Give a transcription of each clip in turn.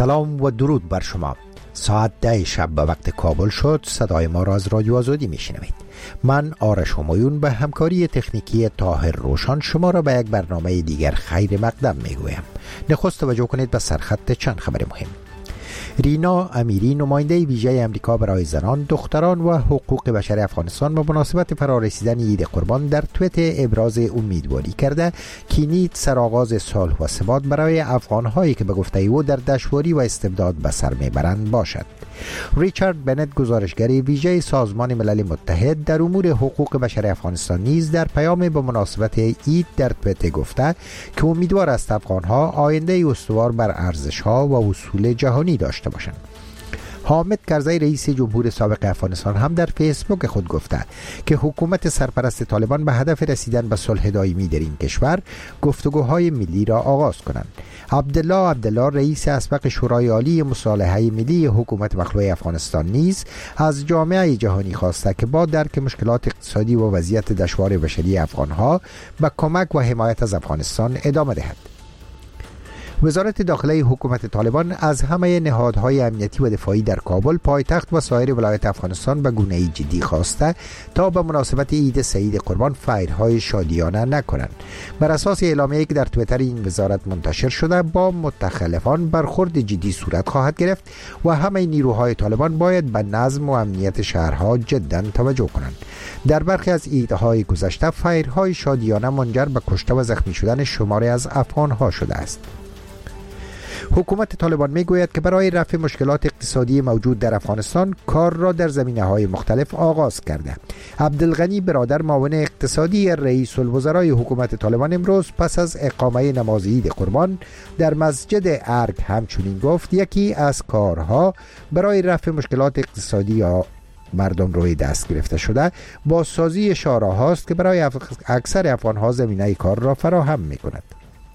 سلام و درود بر شما. ساعت 10 شب به وقت کابل شد. صدای ما را از رادیو آزادی میشنوید. من آرش همایون به همکاری تکنیکی طاهر روشن شما را به یک برنامه دیگر خیر مقدم میگویم. نخست توجه کنید به سرخط چند خبر مهم. رینا امیری، نماینده ویژه امریکا برای زنان، دختران و حقوق بشر افغانستان به مناسبت فرارسیدن عید قربان در توییت ابراز امیدواری کرده که نیز سرآغاز صلح و ثبات برای افغان‌هایی که به گفته او در دشواری و استبداد به سر میبرند باشد. ریچارد بنت، گزارشگر ویژه سازمان ملل متحد در امور حقوق بشر افغانستان، نیز در پیام به مناسبت عید در توییت گفته که امیدوار است افغان‌ها آینده استوار بر ارزش‌ها و اصول جهانی داشته باشند. حامد کرزی، رئیس جمهور سابق افغانستان، هم در فیسبوک خود گفته که حکومت سرپرست طالبان به هدف رسیدن به صلح دائمی در این کشور گفتگوهای ملی را آغاز کنند. عبدالله، رئیس اسبق شورای عالی مصالحه ملی حکومت مخلوع افغانستان، نیز از جامعه جهانی خواسته که با درک مشکلات اقتصادی و وضعیت دشوار بشری افغانها به کمک و حمایت از افغانستان ادامه دهد. وزارت داخله حکومت طالبان از همه نهادهای امنیتی و دفاعی در کابل، پایتخت و سایر ولایت افغانستان به گونه‌ای جدی خواسته تا به مناسبت عید سعید قربان فیرهای شادیانه نکنند. بر اساس اعلامیه‌ای که در توییتر این وزارت منتشر شده، با متخلفان برخورد جدی صورت خواهد گرفت و همه نیروهای طالبان باید به نظم و امنیت شهرها جداً توجه کنند. در برخی از عیدهای گذشته فیرهای شادیانه منجر به کشته و زخمی شدن شماری از افغانها شده است. حکومت طالبان میگوید که برای رفع مشکلات اقتصادی موجود در افغانستان کار را در زمینه‌های مختلف آغاز کرده. عبدالغنی برادر، معاون اقتصادی رئیس الوزرای حکومت طالبان، امروز پس از اقامه نماز عید قربان در مسجد ارگ همچنین گفت یکی از کارها برای رفع مشکلات اقتصادی یا مردم روی دست گرفته شده بازسازی شاهراهاست که برای اکثر افغان‌ها زمینه کار را فراهم می‌کند.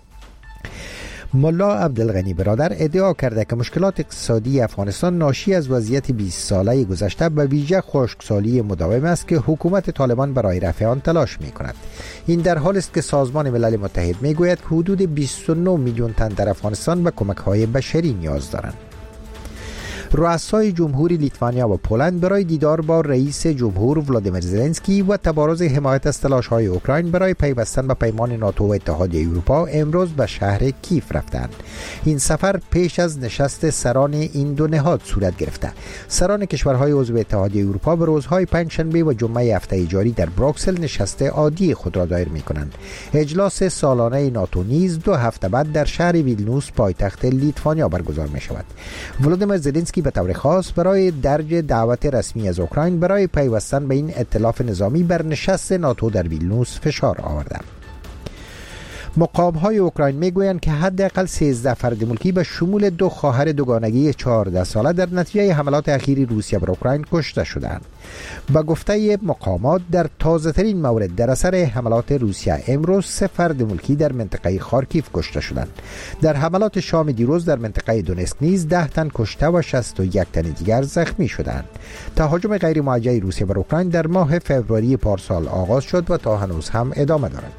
ملا عبدالغنی برادر ادعا کرده که مشکلات اقتصادی افغانستان ناشی از وضعیت 20 ساله گذشته به ویژه خشکسالی مداوم است که حکومت طالبان برای رفع آن تلاش می کند. این در حالی است که سازمان ملل متحد می گوید که حدود 29 میلیون تن در افغانستان به کمک های بشری نیاز دارند. رؤسای جمهوری لیتوانیا و پولند برای دیدار با رئیس جمهور ولادیمیر زلنسکی و تبارز حمایت از تلاش‌های اوکراین برای پیوستن به پیمان ناتو و اتحادیه اروپا امروز به شهر کیف رفتند. این سفر پیش از نشست سران این دو نهاد صورت گرفته. سران کشورهای عضو اتحادیه اروپا به روزهای پنجشنبه و جمعه هفته جاری در بروکسل نشست عادی خود را دایر می‌کنند. اجلاس سالانه ناتو نیز 2 هفته بعد در شهر ویلنیوس پایتخت لیتوانیا برگزار می‌شود. ولادیمیر زلنسکی به طور خاص برای درج دعوت رسمی از اوکراین برای پیوستن به این ائتلاف نظامی بر نشست ناتو در ویلنیوس فشار آورده. مقام‌های اوکراین میگویند که حداقل 13 فرد ملکی به شمول 2 خواهر دوگانگی 14 ساله در نتیجه حملات اخیر روسیه بر اوکراین کشته شدند. با گفته مقامات در تازه‌ترین مورد در اثر حملات روسیه امروز 3 فرد ملکی در منطقه خارکیف کشته شدند. در حملات شام دیروز در منطقه دونسک نیز 10 تن کشته و 61 تن دیگر زخمی شدند. تهاجم غیر موجه روسیه بر اوکراین در ماه فوریه پارسال آغاز شد و تا هنوز هم ادامه دارد.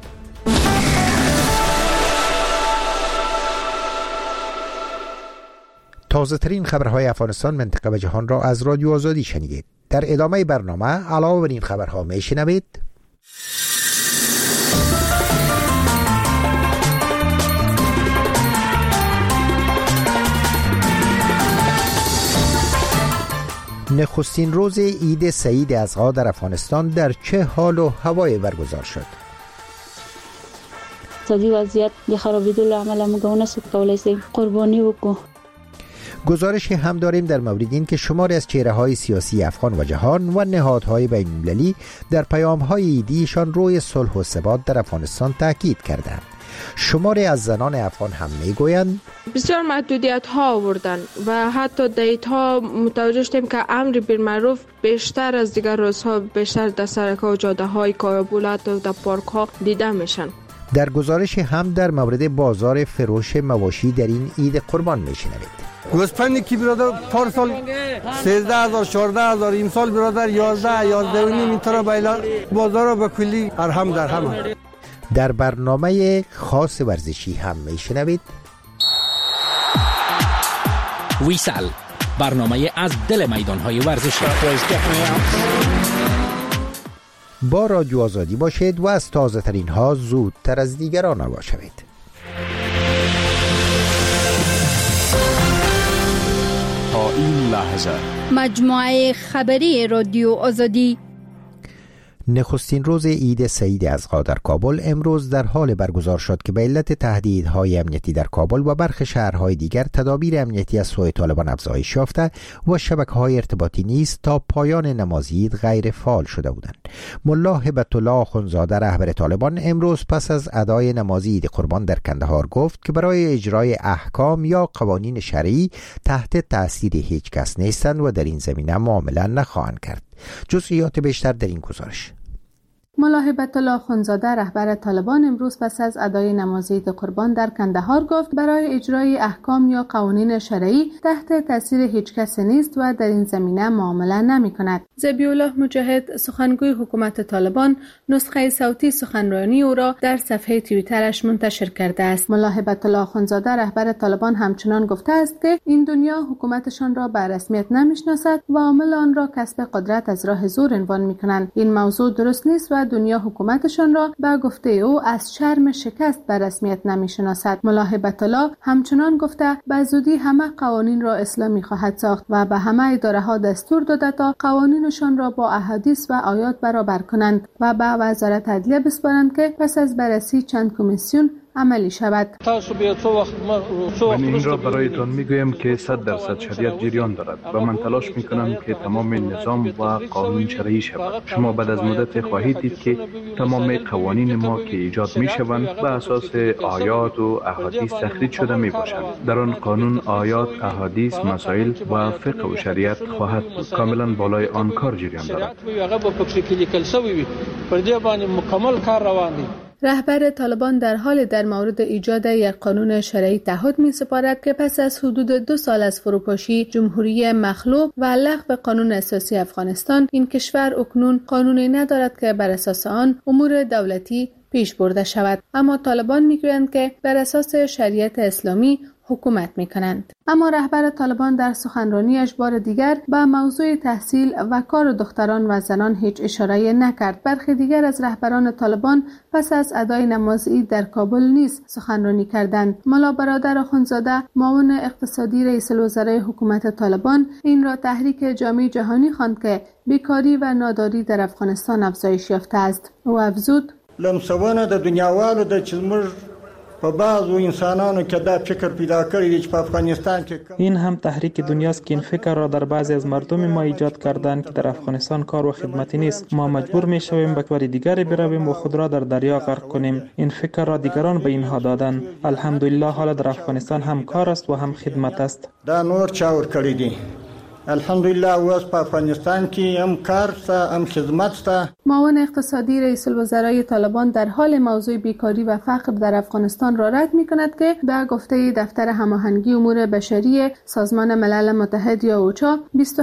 تازه ترین خبرهای افغانستان، منطقه و جهان را از رادیو آزادی شنیدید. در ادامه برنامه علاوه بر این خبرها میشنوید: نخستین روز عید سعید اضحی در افغانستان در چه حال و هوای برگزار شد؟ اقتصادي وضعیت د خرابېدو له امله موږ نشو کولی چې قرباني وکړو. گزارشی هم داریم در مورد این که شماری از چهره‌های سیاسی افغان و جهان و نهادهای بین‌المللی در پیام‌های عیدیشان روی صلح و ثبات در افغانستان تاکید کردند. شماری از زنان افغان هم میگویند بسیار محدودیت‌ها آوردن و حتی دیت‌ها متوجه شدیم که امر بالمعروف بیشتر از دیگر روزها بیشتر در سرک‌ها و جاده‌های کابل و در پارک‌ها دیده میشن. در گزارش هم در مورد بازار فروش مواشی در این عید قربان میشنوید. گوسفندی که برادر پارسال 13000 14000 این سال برادر 11 و نیم اینطور بایلا بازار به کلی ارهم در هم. در برنامه خاص ورزشی هم میشنوید. ویسل، برنامه از دل میدان‌های ورزشی. با رادیو آزادی باشید و از تازه ترین ها زودتر از دیگران آگاه شوید. تا این لحظه مجموعه خبری رادیو آزادی. نخستین روز عید سعید ازغا در کابل امروز در حال برگزار شد که به علت تهدیدهای امنیتی در کابل و برخی شهرهای دیگر تدابیر امنیتی از سوی طالبان افزایش یافته و شبکه‌های ارتباطی نیز تا پایان نماز عید غیر فعال شده بودند. ملا هبت الله آخوندزاده رهبر طالبان امروز پس از ادای نماز عید قربان در کندهار گفت که برای اجرای احکام یا قوانین شرعی تحت تأثیر هیچ کس نیستند و در این زمینه معامله نخواهند کرد. جزئیات بیشتر در این گزارش. ملا هبت الله آخوندزاده رهبر طالبان امروز پس از ادای نماز عید قربان در کندهار گفت برای اجرای احکام یا قوانین شرعی تحت تاثیر هیچ کس نیست و در این زمینه معامله نمی‌کند. ذبیح الله مجاهد سخنگوی حکومت طالبان نسخه صوتی سخنرانی او را در صفحه توییترش منتشر کرده است. ملا هبت الله آخوندزاده رهبر طالبان همچنان گفته است که این دنیا حکومتشان را به رسمیت نمی‌شناسد و عامل آن را کسب قدرت از راه زور عنوان می‌کنند. این موضوع درست نیست و دنیا حکومتشان را به گفته او از شرم شکست به رسمیت نمی‌شناسد. ملا هبت الله همچنان گفته به زودی همه قوانین را اسلامی خواهد ساخت و به همه اداره‌ها دستور داده تا قوانینشان را با احادیث و آیات برابر کنند و به وزارت عدلیه بسپارند که پس از بررسی چند کمیسیون عملی شود. من این را برایتان میگویم که 100% شریعت جریان دارد و من تلاش میکنم که تمام نظام و قانون شرعی شود. شما بعد از مدت خواهید دید که تمام قوانین ما که ایجاد میشوند به اساس آیات و احادیث تخریج شده میباشند. در آن قانون آیات، احادیث، مسائل و فقه و شریعت خواهد بود. کاملا بالای آن کار جریان دارد. رهبر طالبان در حال در مورد ایجاد یک قانون شرعی تعهد می‌سپارد که پس از حدود 2 سال از فروپاشی جمهوری مخلوع و لغو قانون اساسی افغانستان، این کشور اکنون قانونی ندارد که بر اساس آن امور دولتی پیش برده شود. اما طالبان میگویند که بر اساس شریعت اسلامی حکومت میکنند. اما رهبر طالبان در سخنرانیش بار دیگر به موضوع تحصیل و کار دختران و زنان هیچ اشاره نکرد. برخی دیگر از رهبران طالبان پس از ادای نماز عید در کابل نیز سخنرانی کردند. ملا برادر آخوندزاده معاون اقتصادی رئیس الوزرای حکومت طالبان این را تحریک جامعه جهانی خواند که بیکاری و ناداری در افغانستان افزایش یافته است. او افزود: لمسونه د دنیاوالو د چزمر په بعضو انسانانو کې دا فکر پیدا کړی چې په افغانستان کې این هم تحریک دنیاست که این فکر را در بعضی از مردم ما ایجاد کردند که در افغانستان کار و خدمتی نیست. ما مجبور می شویم به کار دیگری برویم و خود را در دریا غرق کنیم. این فکر را دیگران به اینها دادند. الحمدلله حالا در افغانستان هم کار است و هم خدمت است. دا نور چاور کړی دی. الحمدلله اوس په افغانستان کې هم کار ستا هم خدمت ستا. معاون اقتصادی رئیس الوزرای طالبان در حال موضوع بیکاری و فقر در افغانستان را رد می‌کند که به گفته دفتر هماهنگی امور بشری سازمان ملل متحد یا اوچا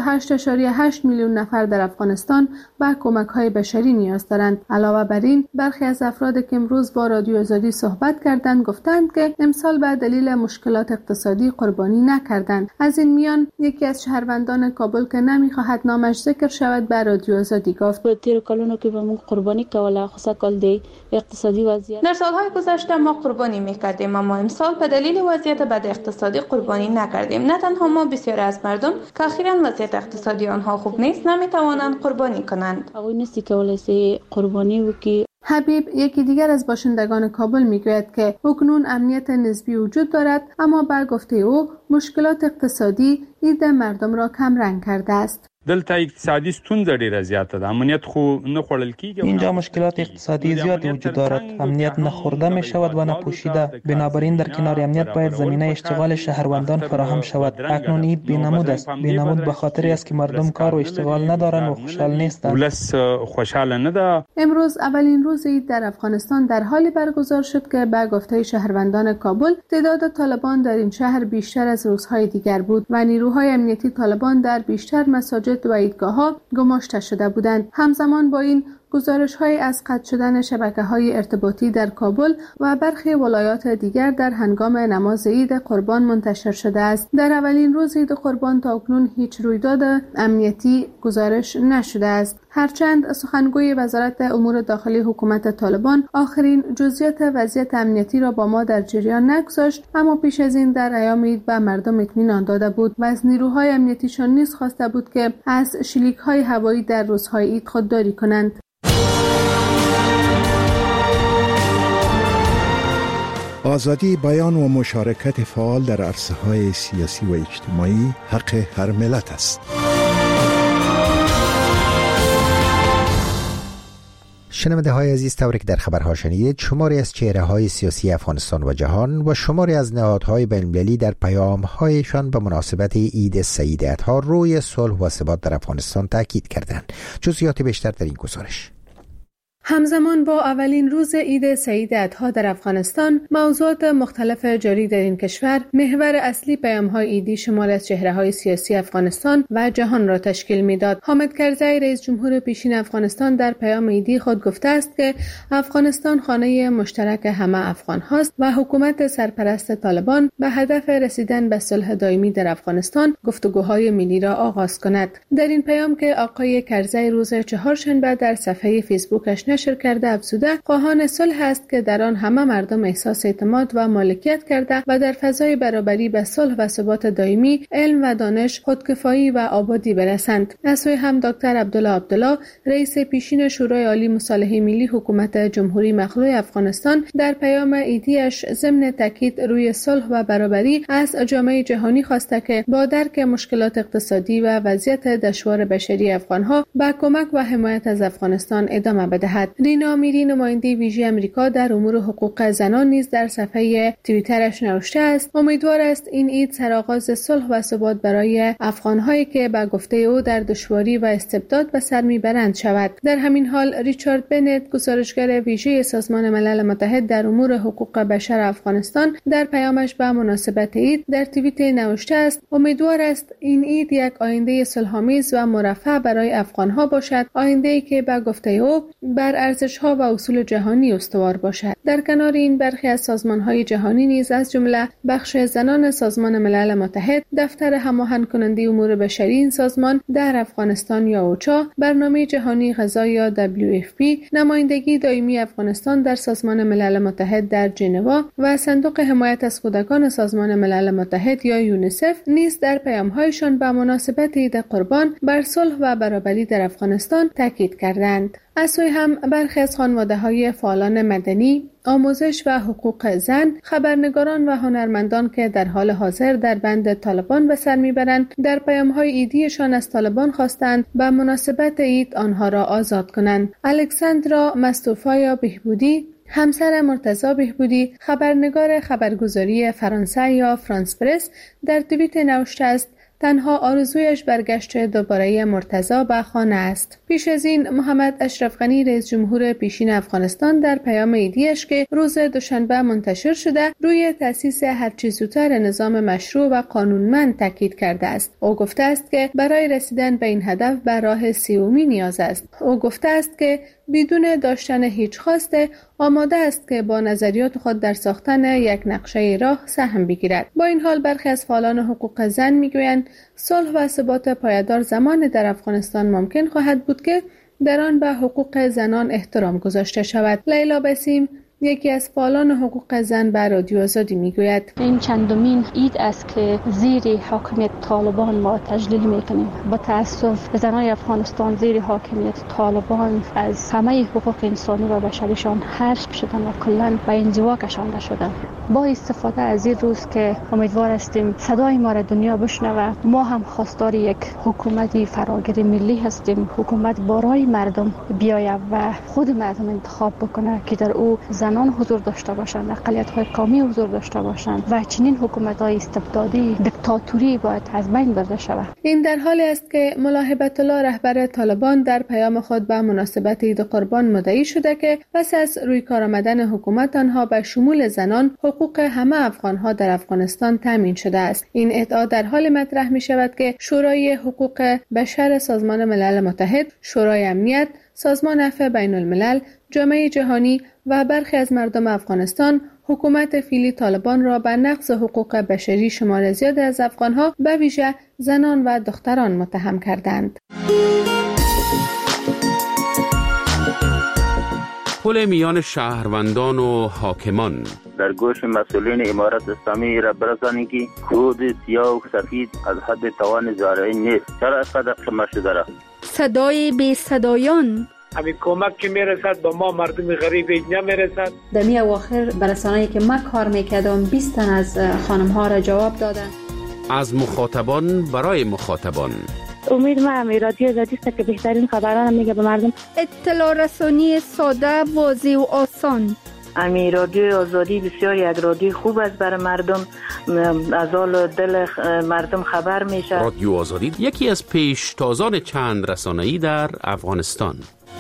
28.8 میلیون نفر در افغانستان به کمک‌های بشری نیاز دارند. علاوه بر این برخی از افرادی که امروز با رادیو آزادی صحبت کردند گفتند که امسال به دلیل مشکلات اقتصادی قربانی نکردند. از این میان یکی از شهروندان کابل که نمی‌خواهد نامش ذکر شود به رادیو آزادی گفت: که به من قربانی کوله خصوصا کل دی اقتصادی وضعیت در سالهای گذشته ما قربانی میکردیم اما امسال به دلیل وضعیت بد اقتصادی قربانی نکردیم. نه تنها ما، بسیاری از مردم که اخیراً وضعیت اقتصادی آنها خوب نیست نمیتوانند قربانی کنند. اوی نسی کوله قربانی وکي. حبیب یکی دیگر از باشندگان کابل میگوید که اکنون امنیت نسبی وجود دارد اما به گفته او مشکلات اقتصادی عید مردم را کم رنگ کرده است. دلته اقتصادي ستونزې ډېره زیاته ده. امنیت خو نه خوړل کیږي. اینجا مشکلات اقتصادی زیادی وجود دارد. امنیت نه خورده می شود و نه پوشیده. بنابراین در کنار امنیت باید زمینه اشتغال شهروندان فراهم شود. اکنون عید بی‌نمود است. بی‌نمود به خاطر است که مردم کار و اشتغال ندارند و خوشحال نیستند. ولس خوشحال نه ده. امروز اولین روز عید در افغانستان در حالی برگزار شد که به گفته شهروندان کابل تعداد طالبان در این شهر بیشتر از روزهای دیگر بود و نیروهای امنیتی طالبان در بیشتر مساجد و عیدگاه‌ها گماشته شده بودند. همزمان با این گزارش‌های از قطع شدن شبکه‌های ارتباطی در کابل و برخی ولایات دیگر در هنگام نماز عید قربان منتشر شده است. در اولین روز عید قربان تاکنون هیچ رویداد امنیتی گزارش نشده است. هرچند سخنگوی وزارت امور داخلی حکومت طالبان آخرین جزئیات وضعیت امنیتی را با ما در جریان نگذاشت، اما پیش از این در ایام عید به مردم اطمینان داده بود و از نیروهای امنیتیشان نیز خواسته بود که از شلیک‌های هوایی در روزهای عید خودداری کنند. آزادی بیان و مشارکت فعال در عرصه‌های سیاسی و اجتماعی حق هر ملت است. شنونده های عزیز، طوری که در خبرها شنیدید، شماری از چهره های سیاسی افغانستان و جهان و شماری از نهادهای بین‌المللی در پیام هایشان به مناسبت عید سعید اضحی روی صلح و ثبات در افغانستان تاکید کردند. جزئیات بیشتر در این گزارش. همزمان با اولین روز عید سعید اضحی در افغانستان، موضوعات مختلف جاری در این کشور محور اصلی پیام‌های عیدی شمال از چهره‌های سیاسی افغانستان و جهان را تشکیل می‌داد. حامد کرزی رئیس جمهور پیشین افغانستان در پیام عیدی خود گفته است که افغانستان خانه مشترک همه افغان‌هاست و حکومت سرپرست طالبان به هدف رسیدن به صلح دائمی در افغانستان گفتگوهای ملی را آغاز کند. در این پیام که آقای کرزی روز چهارشنبه در صفحه فیسبوکش نشر کرده افزوده خواهان صلح است که در آن همه مردم احساس اعتماد و مالکیت کرده و در فضای برابری به صلح و ثبات دائمی، علم و دانش، خودکفایی و آبادی برسند. از سوی هم دکتر عبدالله رئیس پیشین شورای عالی مصالحه ملی حکومت جمهوری مخلوع افغانستان در پیام عیدیش ضمن تاکید روی صلح و برابری از جامعه جهانی خواسته که با درک مشکلات اقتصادی و وضعیت دشوار بشری افغانها با کمک و حمایت از افغانستان ادامه بدهد. رینا امیری نماینده ویژه امریکا در امور حقوق زنان نیز در صفحه توییترش نوشته است امیدوار است این عید سرآغاز صلح و ثبات برای افغان‌هایی که به گفته او در دشواری و استبداد به سر میبرند شود. در همین حال ریچارد بنت گزارشگر ویژه سازمان ملل متحد در امور حقوق بشر افغانستان در پیامش به مناسبت عید در توییت نوشته است امیدوار است این عید یک آینده صلح‌آمیز و مرفه برای افغان‌ها باشد، آینده‌ای که به گفته او بر ارزش‌ها و اصول جهانی استوار باشد. در کنار این برخی از سازمان‌های جهانی نیز از جمله بخش زنان سازمان ملل متحد، دفتر هماهنگ کننده امور بشری این سازمان در افغانستان یا اوچا، برنامه جهانی غذا یا WFP، نمایندگی دائمی افغانستان در سازمان ملل متحد در ژنوا و صندوق حمایت از کودکان سازمان ملل متحد یا یونیسف نیز در پیام‌هایشان به مناسبت عید قربان بر صلح و برابری در افغانستان تاکید کردند. از سوی هم برخی از خانواده‌های فعالان مدنی، آموزش و حقوق زن، خبرنگاران و هنرمندان که در حال حاضر در بند طالبان به سر میبرند، در پیام‌های عیدیشان از طالبان خواستند به مناسبت عید آنها را آزاد کنند. الکساندرا مستوفایا بهبودی، همسر مرتضی بهبودی، خبرنگار خبرگزاری فرانسه یا فرانس پرس، در توییت نوشته است تنها آرزویش برگشت دوباره مرتضی به خانه است. پیش از این محمد اشرف غنی رئیس جمهور پیشین افغانستان در پیام عیدیش که روز دوشنبه منتشر شده روی تأسیس هرچه زودتر نظام مشروع و قانونمند تاکید کرده است. او گفته است که برای رسیدن به این هدف به راه سیومی نیاز است. او گفته است که بدون داشتن هیچ خواسته آماده است که با نظریات خود در ساختن یک نقشه راه سهم بگیرد. با این حال برخی از فعالان حقوق زن میگویند صلح و ثبات پایدار زمان در افغانستان ممکن خواهد بود که در آن به حقوق زنان احترام گذاشته شود. لیلا بسیم یکی از فعالان حقوق زن به رادیو آزادی میگوید این چندمین عید است که زیر حاکمیت طالبان ما تجلیل میکنیم. با تاسف زنان افغانستان زیر حاکمیت طالبان از همه حقوق انسانی و بشریشان حذف شدن و کلا به انزوا کشانده شدن. با استفاده از این روز که امیدوار هستیم صدای ما را دنیا بشنوه، ما هم خواستار یک حکومتی فراگیر ملی هستیم، حکومت برای مردم بیاید و خود مردم انتخاب بکنه که در او زنان حضور داشته باشند، اقلیت‌های قومی حضور داشته باشند و چنین حکومت‌های استبدادی دیکتاتوری باید از بین برده شود. این در حالی است که ملا هیبت الله رهبر طالبان در پیام خود به مناسبت عید قربان مدعی شده که پس از روی کار آمدن حکومت آنها به شمول زنان حقوق همه افغان‌ها در افغانستان تامین شده است. این ادعا در حال مطرح می شود که شورای حقوق بشر سازمان ملل متحد، شورای امنیت، سازمان عفو بین الملل، جامعه جهانی و برخی از مردم افغانستان حکومت فعلی طالبان را به نقض حقوق بشری شمار زیاد از افغانها به ویژه زنان و دختران متهم کردند. پل میان شهروندان و حاکمان در گوش مسئولین امارت اسلامی را برسانید که خود سیاه و سفید از حد توان زارعی نیست. چرا اینقدر قمه شده را؟ صدای بی صدایان همین کمک که میرسد به ما مردم غریب نمیرسد. در می اواخر برسانه‌ای که ما کار میکردم 20 تن از خانم ها را جواب دادن. از مخاطبان برای مخاطبان. امید ما رادیو آزادی است که بهترین خبران میگه به مردم. اطلاع رسانی ساده، واضح و آسان. امی رادیو آزادی بسیار یک رادیو خوب است برای مردم، از حال دل مردم خبر میشه. رادیو آزادی یکی از پیشتازان چند رسانه‌ای در افغانستان.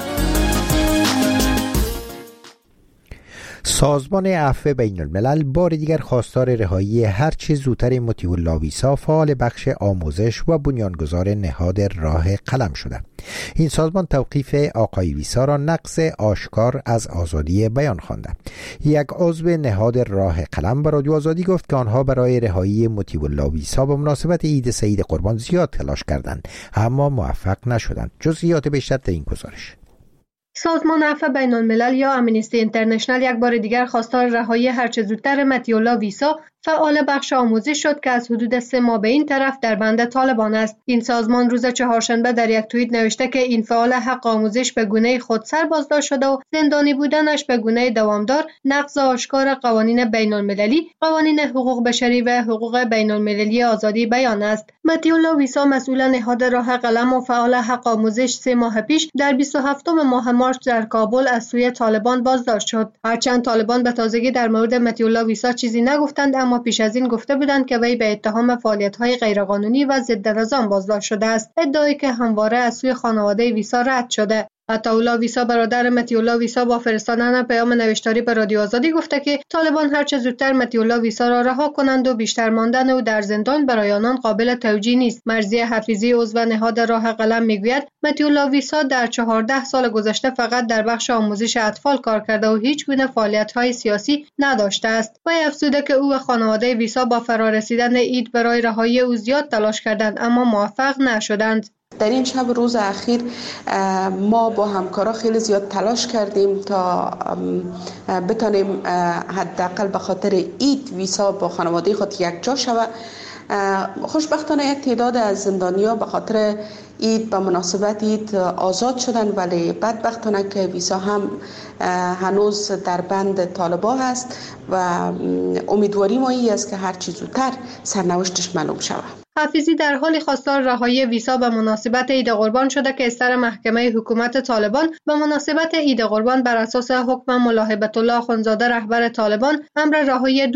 سازمان عفو بین الملل بار دیگر خواستار رهایی هرچه زودتر مطیع الله ویسا، فعال بخش آموزش و بنیانگذار نهاد راه قلم شده. این سازمان توقیف آقای ویسا را نقض آشکار از آزادی بیان خوانده. یک عضو نهاد راه قلم به رادیو آزادی گفت که آنها برای رهایی مطیع الله ویسا به مناسبت عید سعید قربان زیاد تلاش کردند اما موفق نشدند. جزئیات بیشتر در این گزارش. سازمان عفو بین الملل یا امنیستی اینترنشنال یک بار دیگر خواستار رهایی هرچه زودتر مطیع الله ویسا، فعال بخش آموزش شد که از حدود 3 ماه به این طرف در بند طالبان است. این سازمان روز چهارشنبه در یک توییت نوشته که این فعال حق آموزش به گونه خودسر بازداشت شده و زندانی بودنش به گونه دوامدار نقض آشکار قوانین بین المللی، قوانین حقوق بشری و حقوق بین المللی آزادی بیان است. مطیع الله ویسا مسئول نهاد راه قلم و فعال حق آموزش 3 ماه پیش در 27 ماه مارس در کابل از سوی طالبان بازداشت شد. هرچند طالبان به تازگی در مورد مطیع الله ویسا چیزی نگفتند، اما پیش از این گفته بودند که وی به اتهام فعالیت‌های غیرقانونی و ضد نظام بازداشت شده است، ادعایی که همواره از سوی خانواده ویسا رد شده. عطاالله ویسا برادر مطیع الله ویسا با فرستادن پیام نوشتاری به رادیو آزادی گفته که طالبان هرچه زودتر مطیع الله ویسا را رها کنند و بیشتر ماندن او در زندان برای آنان قابل توجیه نیست. مرضیه حفیظی عضو نهاد راه قلم میگوید مطیع الله ویسا در 14 سال گذشته فقط در بخش آموزش اطفال کار کرده و هیچ گونه فعالیت‌های سیاسی نداشته است. و افزوده که او و خانواده ویسا با فرارسیدن عید برای رهایی او زیاد تلاش کردند اما موفق نشدند. در این شب روز اخیر ما با همکارا خیلی زیاد تلاش کردیم تا بتانیم حداقل به خاطر عید ویسا با خانواده خود یک جا شود. خوشبختانه یک تعداد از زندانی‌ها به خاطر عید به مناسبت عید آزاد شدند، ولی بدبختانه که ویسا هم هنوز در بند طالبان هست و امیدواری ما این است که هر چیز زودتر سرنوشتش معلوم شود. حفیظی در حالی خواستار رهایی ویسا به مناسبت عید قربان شده که از سر محکمه حکومت طالبان به مناسبت عید قربان بر اساس حکم ملاحبت الله اخوندزاده رهبر طالبان امر رهایی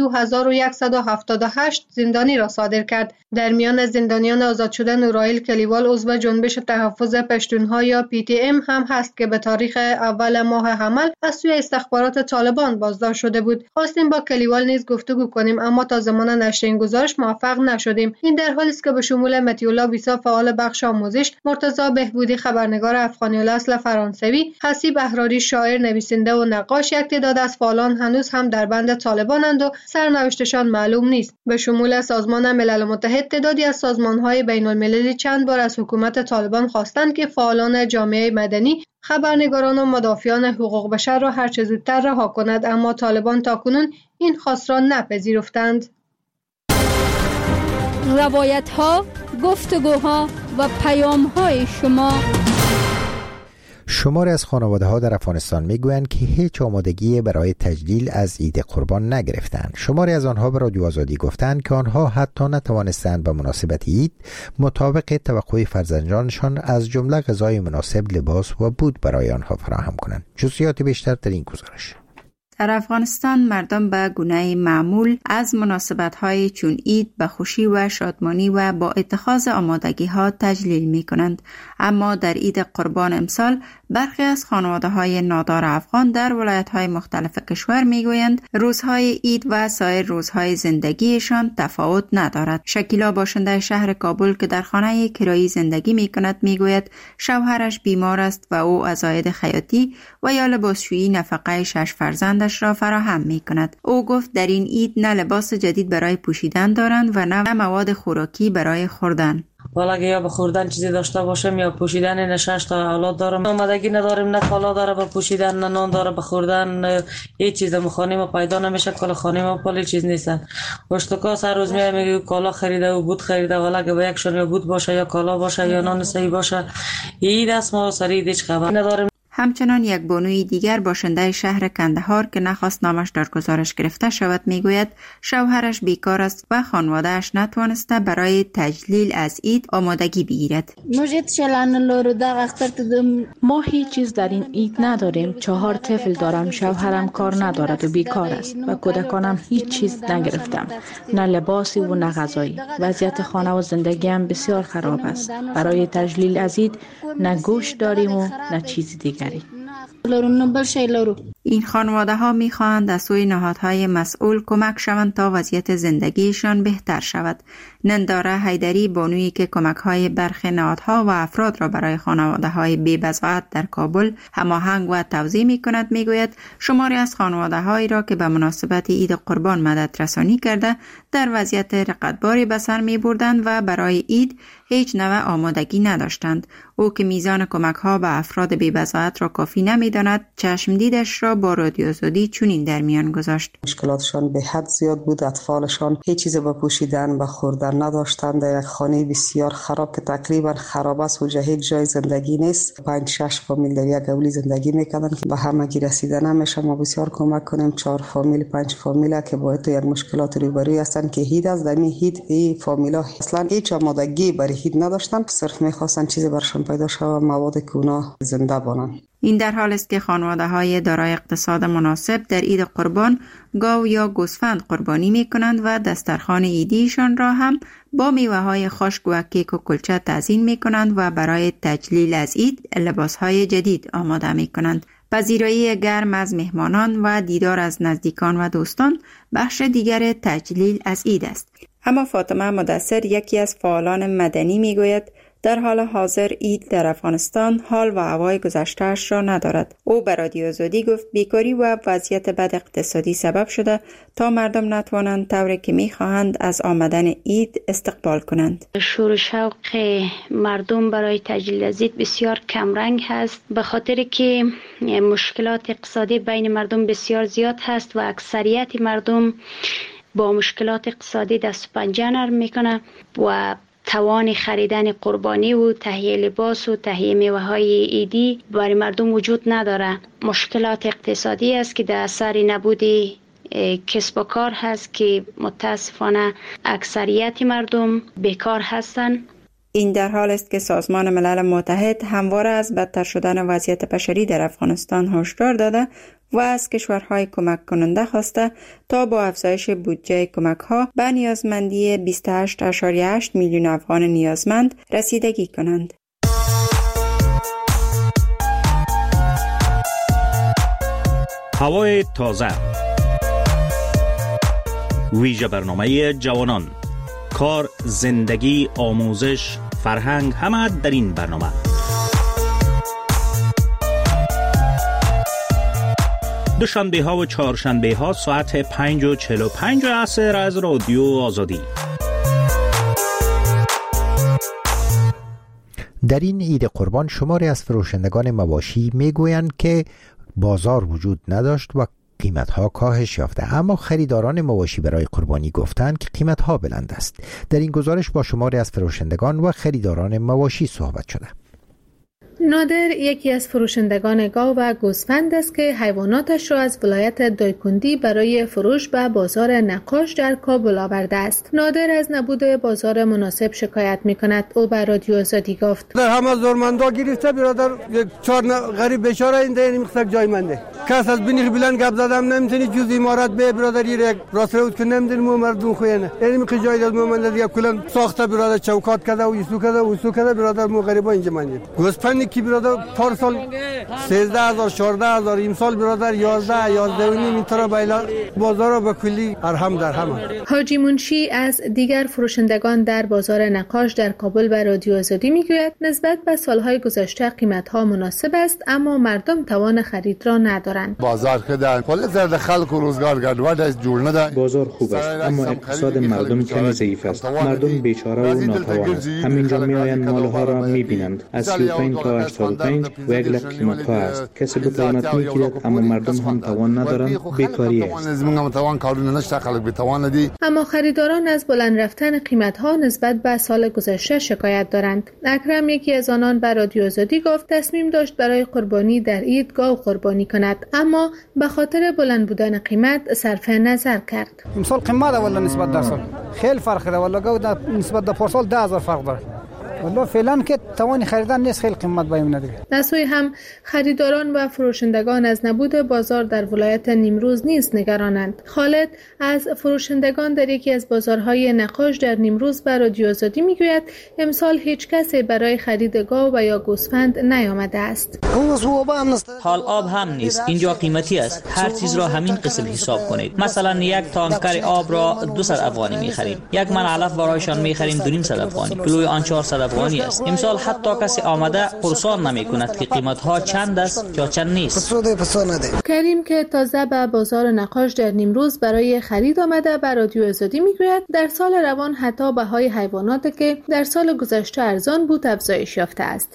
2178 زندانی را صادر کرد. در میان زندانیان آزاد شده نورایل کلیوال عضو جنبش تحفظ پشتونها یا PTM هم هست که به تاریخ اول ماه حمل از سوی استخبارات طالبان بازداشت شده بود. خواستیم با کلیوال نیز گفتگو کنیم اما تا زمان نشر این گزارش موفق نشدیم. این در حالی است که به شمول مطیع الله ویسا فعال بخش آموزش، مرتضی بهبودی خبرنگار افغانی الاصل فرانسوی، حسیب احراری شاعر، نویسنده و نقاش، یک تعداد از فعالان هنوز هم در بند طالبانند و سرنوشتشان معلوم نیست. به شمول سازمان ملل متحد تعدادی از سازمان‌های بین‌المللی چند بار از حکومت طالبان خواستند که فعالان جامعه مدنی، خبرنگاران و مدافعان حقوق بشر را هر چه زودتر رها کند، اما طالبان تاکنون این خواست را نپذیرفتند. روایت‌ها، گفتگوها و پیام‌های شماری از خانواده‌ها در افغانستان میگویند که هیچ آمادگی برای تجلیل از عید قربان نگرفتند. شماری از آنها به رادیو آزادی گفتند که آنها حتی نتوانستند به مناسبت عید مطابق توقع فرزندانشان از جمله غذای مناسب، لباس و بود برای آنها فراهم کنند. جزئیات بیشتر در این گزارش. در افغانستان مردم به گونه معمول از مناسبت‌های چون عید به خوشی و شادمانی و با اتخاذ آمادگی‌ها تجلیل می‌کنند، اما در عید قربان امسال برخی از خانواده‌های نادار افغان در ولایت‌های مختلف کشور می‌گویند روزهای عید و سایر روزهای زندگیشان تفاوت ندارد. شکیلا باشنده شهر کابل که در خانه کرایی زندگی می‌کند می‌گوید شوهرش بیمار است و او از عاید خیاطی و یا لباسشویی نفقه 6 فرزندش را فراهم می‌کند. او گفت در این عید نه لباس جدید برای پوشیدن دارند و نه مواد خوراکی برای خوردن. والا اگه یا به خوردن چیزی داشته باشم یا پوشیدن، نه 6 تا اولاد دارم، آمادگی نداریم، نه کالا داره به پوشیدن، نه نان داره به خوردن، هیچ چیز خانه ما پیدا نمیشه. کالا خانه ما پالی چیز نیستن. اشتکاس هر روز میگه کالا خریده و بود خریده، والا اگه به یکشون یا بود باشه یا کالا باشه یا نان صحیح باشه، این دست ما سری هیچ خبر نداریم. همچنان یک بانوی دیگر باشنده شهر کندهار که نخواست نامش در گزارش گرفته شود میگوید شوهرش بیکار است و خانواده‌اش نتوانسته برای تجلیل از عید آمادگی بگیرد. ما هیچ چیز در این عید نداریم. 4 طفل دارم. شوهرم کار ندارد و بیکار است و کودکانم هیچ چیز نگرفتم، نه لباسی و نه غذایی. وضعیت خانه و زندگی هم بسیار خراب است. برای تجلیل از عید نه گوشت داریم و نه چیزی دیگر. این خانواده ها می خواهند از سوی نهادهای مسئول کمک شوند تا وضعیت زندگیشان بهتر شود. ننداره حیدری بانویی که کمک های برخی نهادها و افراد را برای خانواده های بی بضاعت در کابل هماهنگ و توزیع می کند می گوید شماری از خانواده هایی را که به مناسبت عید قربان مدد رسانی کرده در وضعیت رقتباری به سر می بردند و برای عید هیچ نوع آمادگی نداشتند. او که میزان کمک ها به افراد بی بضاعت را کافی نمیداند چشم دیدش را با رادیو آزادی چنین در میان گذاشت. مشکلاتشان به حد زیاد بود. اطفالشان هیچ چیز به پوشیدن به خوردن نداشتند. در یک خانه بسیار خراب که تقریبا خراب است و هیچ جای زندگی نیست. 5-6 فامیل در یک گولی زندگی میکردند که به همگی رسیده نمیشه. ما بسیار کمک کنیم. 4 فامیل 5 فامیل که باید یک مشکلات روبروی هستند که عید است. در این فامیلا اصلا هیچ آمادگی برای عید نداشتند. صرف میخواستن چیزی برشان پیدا شود مواد که اونا زنده بانند. این در حال است که خانواده های دارای اقتصاد مناسب در عید قربان گاو یا گوسفند قربانی می کنند و دسترخوان عیدیشان را هم با میوه های خشک و کیک و کلچه تزیین می کنند و برای تجلیل از عید لباس های جدید آماده می کنند. پذیرایی گرم از مهمانان و دیدار از نزدیکان و دوستان بخش دیگر تجلیل از عید است. اما فاطمه مدثر یکی از فعالان مدنی می گوید در حال حاضر عید در افغانستان حال و هوای گذشته‌اش را ندارد. او به رادیو آزادی گفت بیکاری و وضعیت بد اقتصادی سبب شده تا مردم نتوانند طوری که می‌خواهند از آمدن عید استقبال کنند. شور و شوق مردم برای تجلیل از عید بسیار کمرنگ هست، به خاطر که مشکلات اقتصادی بین مردم بسیار زیاد هست و اکثریت مردم با مشکلات اقتصادی دست و پنجه نرم میکنه و توان خریدن قربانی و تهیه لباس و تهیه میوه های عیدی برای مردم وجود نداره. مشکلات اقتصادی است که در اثر نبود کسب و کار هست که متاسفانه اکثریت مردم بیکار هستند. این در حال است که سازمان ملل متحد همواره از بدتر شدن وضعیت بشری در افغانستان هشدار داده و از کشورهای کمک کننده خواسته تا با افزایش بودجه کمک ها به نیازمندی 28.8 میلیون افغان نیازمند رسیدگی کنند. هوای تازه، ویژه برنامه جوانان، کار، زندگی، آموزش، فرهنگ، همه در این برنامه. دوشنبه ها و چهارشنبه ها ساعت 5:45 عصر از رادیو آزادی. در این عید قربان شماری از فروشندگان مواشی میگویند که بازار وجود نداشت و قیمت‌ها کاهش یافته، اما خریداران مواشی برای قربانی گفتند که قیمت‌ها بلند است. در این گزارش با شماری از فروشندگان و خریداران مواشی صحبت شده. نادر یکی از فروشندگان گاو و گوسفند است که حیواناتش را از ولایت دایکندی برای فروش به بازار نقاش در کابل آورده است. نادر از نبود بازار مناسب شکایت می‌کند. او به رادیو آزادی گفت: در همه زورمندا گرفته برادر 4 غریب بیچاره این مقصد جای منده کس از بینی بلند گپ زدم نمیتونی جز امارات به برادری یک راست رو که نمیدونم مردم خوینه یعنی که جای از مومن دیگه کلا ساخته برادر چوکات کرده و یسو کرده برادر مو غریبا اینجا منید گوسفندی کی برادر پارسال 13000 14000 امسال برادر 11 و نیم اینطور بایلا بازار به کلی ارهم در هم. حاجی منشی از دیگر فروشندگان در بازار نقاش در کابل به رادیو آزادی میگوید نسبت به سالهای گذشته قیمت‌ها مناسب است اما مردم توان خرید را ندارند. بازار که در کل زرد خلق و روزگار گردواد از جور نده. بازار خوب است اما اقتصاد مردم کمی ضعیف است. مردم بیچاره و ناتوان است. همینجا میآیند مالها را میبینند. از 35 تا 85 و 1 لک قیمت‌ها است. کسی به قیمت میگیرد اما مردم هم توان ندارند. بیکاری است. اما خریداران از بلند رفتن قیمت‌ها نسبت به سال گذشته شکایت دارند. اکرم یکی از آنان به رادیو آزادی گفت تصمیم داشت برای قربانی در عید گاو قربانی کند اما به خاطر بلند بودن قیمت صرف نظر کرد. امسال قیمت ولا نسبت در سال خیلی فرق داره ولا گاو نسبت در پارسال 10000 فرق داره. والله فعلا که توان خریدن نیست خیلی قیمت بایم نداره. از سوی هم خریداران و فروشندگان از نبود بازار در ولایت نیمروز نیز نگرانند. خالد از فروشندگان در یکی از بازارهای نقاش در نیمروز به رادیو آزادی میگوید امسال هیچ کسی برای خرید گاو و یا گوسفند نیامده است. حال آب هم نیست. اینجا قیمتی است. هر چیز را همین قسم حساب کنید. مثلا یک تانکر آب را 200 افغانی میخریم. یک من علف برایشان میخریم 200 افغانی. کیلوی آن 400 افغانی است. امسال حتی کسی آمده پرسان نمی کند که قیمت ها چند است یا چند نیست. کریم که تازه به بازار نقاش در نیمروز برای خرید آمده به رادیو آزادی میگوید در سال روان حتی بهای حیوانات که در سال گذشته ارزان بود افزایش یافته است.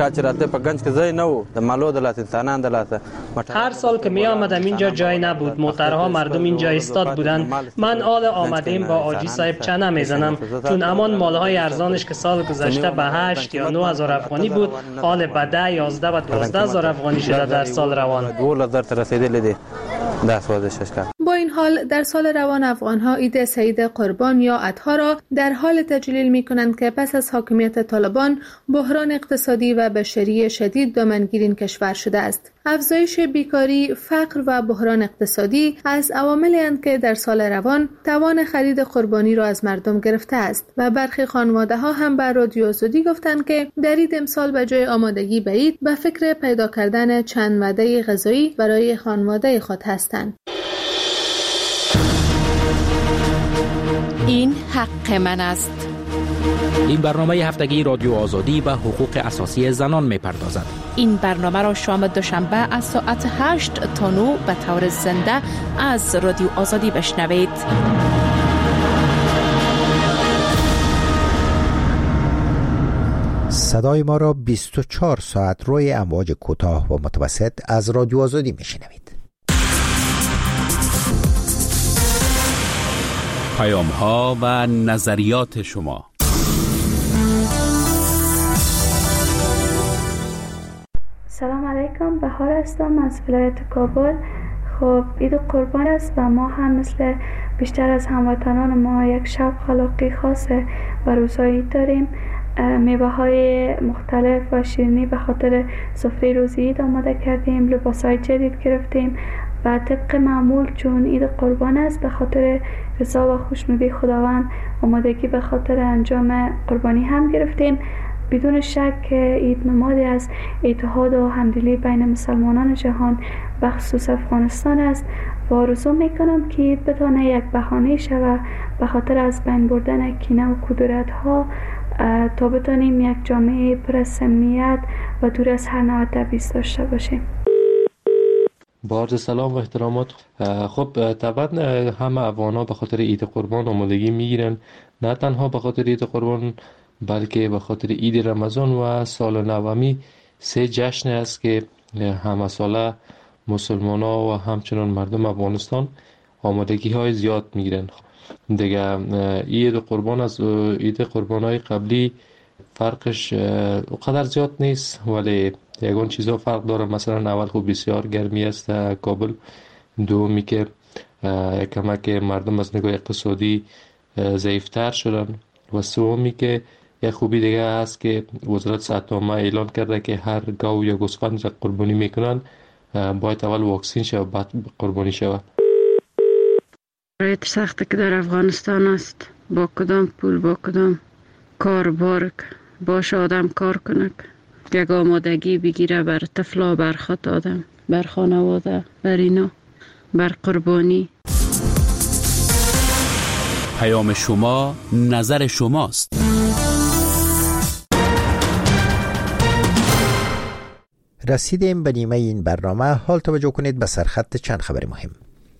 هر سال که می آمدم اینجا جای نبود. موترها مردم اینجا استاد بودند. من آل آمدیم با آجی صاحب چنه میزنم چون امان مالهای ارزانش که سال گذشته به 8 یا 9000 افغانی بود حال به 10 11 و 12000 افغانی شده در سال روان. با این حال در سال روان افغانها عید سعید قربان یا اضحی را در حال تجلیل می کنند که پس از حاکمیت طالبان بحران اقتصادی و بشری شدید دامنگیر این کشور شده است. افزایش بیکاری، فقر و بحران اقتصادی از عواملی اند که در سال روان توان خرید قربانی را از مردم گرفته است و برخی خانواده‌ها هم به رادیو آزادی گفتند که در عید امسال به جای آمادگی به عید به فکر پیدا کردن چند وعده غذایی برای خانواده خود هستند. این حق من است. این برنامه هفتگی رادیو آزادی به حقوق اساسی زنان می‌پردازد. این برنامه را شام دوشنبه از ساعت 8 تا 9 به طور زنده از رادیو آزادی بشنوید. صدای ما را 24 ساعت روی امواج کوتاه و متوسط از رادیو آزادی میشنوید. پیام ها و نظریات شما. سلام علیکم، بهار هستم از ولایت کابل. خب عید قربان است و ما هم مثل بیشتر از هموطنان ما یک شب خلاقی خاصه و روزهای عید داریم. میوه های مختلف و شیرینی به خاطر سفره روز عید آماده کردیم. لباس های جدید گرفتیم و طبق معمول چون عید قربان است به خاطر رضا و خوشنودی خداوند آمادگی به خاطر انجام قربانی هم گرفتیم. بدون شک عید نمادی از اتحاد و همدلی بین مسلمانان جهان و خصوص افغانستان است و آرزو میکنم که عید بتانه یک بهانه شود به خاطر از بین بردن کینه و کدورت ها تا بتانیم یک جامعه پر از صمیمیت و دور از هر نوع تبعیض داشته باشیم. با عرض سلام و احترامات. خب طبعا همه افغان‌ها به خاطر عید قربان آمادگی میگیرن، نه تنها به خاطر عید قربان بلکه به خاطر عید رمضان و سال نومی. سه جشن است که همه ساله مسلمان‌ها و همچنان مردم افغانستان آمادگی های زیاد میگیرن. دیگه عید قربان از عید قربان‌های قبلی فرقش اونقدر زیاد نیست، ولی یگان چیزا فرق داره. مثلا اول خوب بسیار گرمی است کابل، دومی که کمک مردم از نگاه اقتصادی ضعیفتر شدن و سومی که یک خوبی دیگه هست که وزارت صحت عامه اعلان کرده که هر گاو یا گوسفند را قربانی میکنن باید اول واکسین شود بعد قربانی شود. شرایط سخت که در افغانستان است، با کدام پول با کدام کار بارک باش آدم کار کنک، یک آمادگی بگیره بر طفلا، بر خود آدم، بر خانواده، بر اینا، بر قربانی. پیام شما نظر شماست. رسیدیم به نیمه این برنامه. حال توجه کنید به سرخط چند خبر مهم.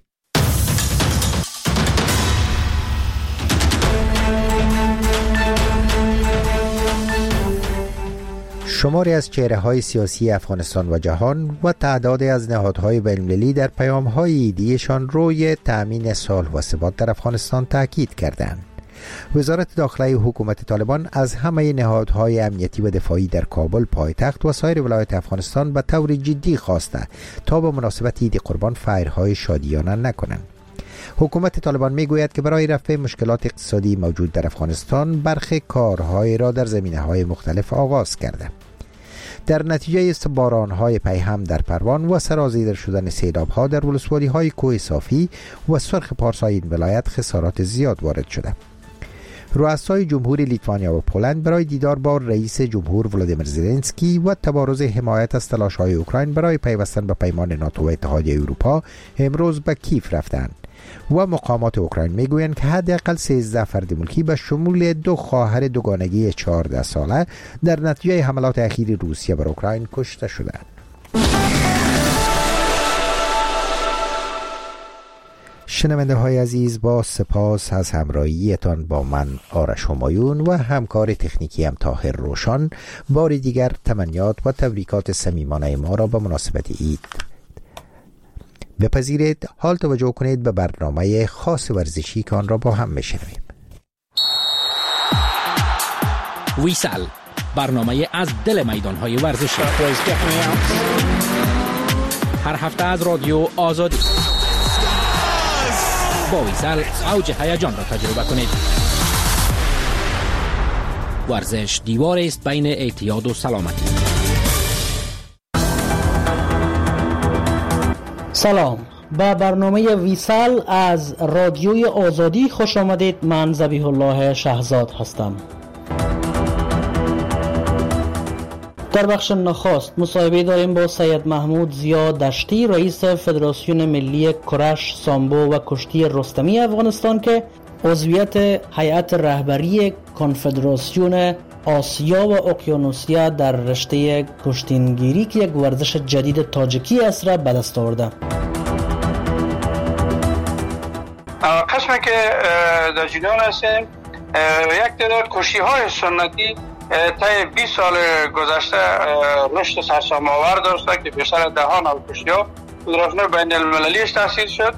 شماری از چهره‌های سیاسی افغانستان و جهان و تعدادی از نهادهای بین‌المللی در پیام‌های ایدیشان روی تأمین صلح و ثبات در افغانستان تاکید کردند. وزارت داخلی حکومت طالبان از همه نهادهای امنیتی و دفاعی در کابل پایتخت و سایر ولایات افغانستان به طور جدی خواسته تا به مناسبت عید قربان فیرهای شادیانه نکنند. حکومت طالبان میگوید که برای رفع مشکلات اقتصادی موجود در افغانستان برخی کارهای را در زمینه‌های مختلف آغاز کرده. در نتیجه باران‌های پیهم در پروان و سرازیده شدن سیلاب‌ها در ولسوالی‌های کوه صافی و سرخ پارسای این ولایت خسارات زیاد وارد شده. رؤسای جمهوری لیتوانیا و پولند برای دیدار با رئیس جمهور ولادیمیر زلنسکی و تبارز حمایت از تلاش‌های اوکراین برای پیوستن به پیمان ناتو و اتحادیه اروپا امروز به کیف رفتند و مقامات اوکراین میگویند که حداقل 13 فرد ملکی به شمول 2 خواهر دوگانگی 14 ساله در نتیجه حملات اخیر روسیه بر اوکراین کشته شدند. شنونده های عزیز، با سپاس از همراهیتان با من آرش همایون و همکار تکنیکی هم طاهر روشان، بار دیگر تمنیات و تبریکات صمیمانه ما را به مناسبت عید بپذیرید. حال توجه کنید به برنامه خاص ورزشی که آن را با هم میشنویم. ویسال، برنامه از دل میدان‌های ورزشی، هر هفته از رادیو آزادی. با ویسال اوج هیجان را تجربه کنید. ورزش دیوار است بین اعتیاد و سلامتی. سلام، به برنامه ویسال از رادیوی آزادی خوش آمدید. من ذبیح الله شهزاد هستم. در بخش نخست مصاحبه داریم با سید محمود ضیا دشتی، رئیس فدراسیون ملی کرش، سامبو و کشتی رستمی افغانستان که عضویت هیئت رهبری کنفدراسیون آسیا و اقیانوسیا در رشته کشتینگیری که یک ورزش جدید تاجیکی است را به دست آورده. قسمی که در جریان هستیم، یک تعداد کشتی‌های سنتی طی 20 سال گذشته رشد سرسام‌آور داشته که بیشتر دهان از کشتی‌ها فدراسیون بین المللیش تأسیس شد.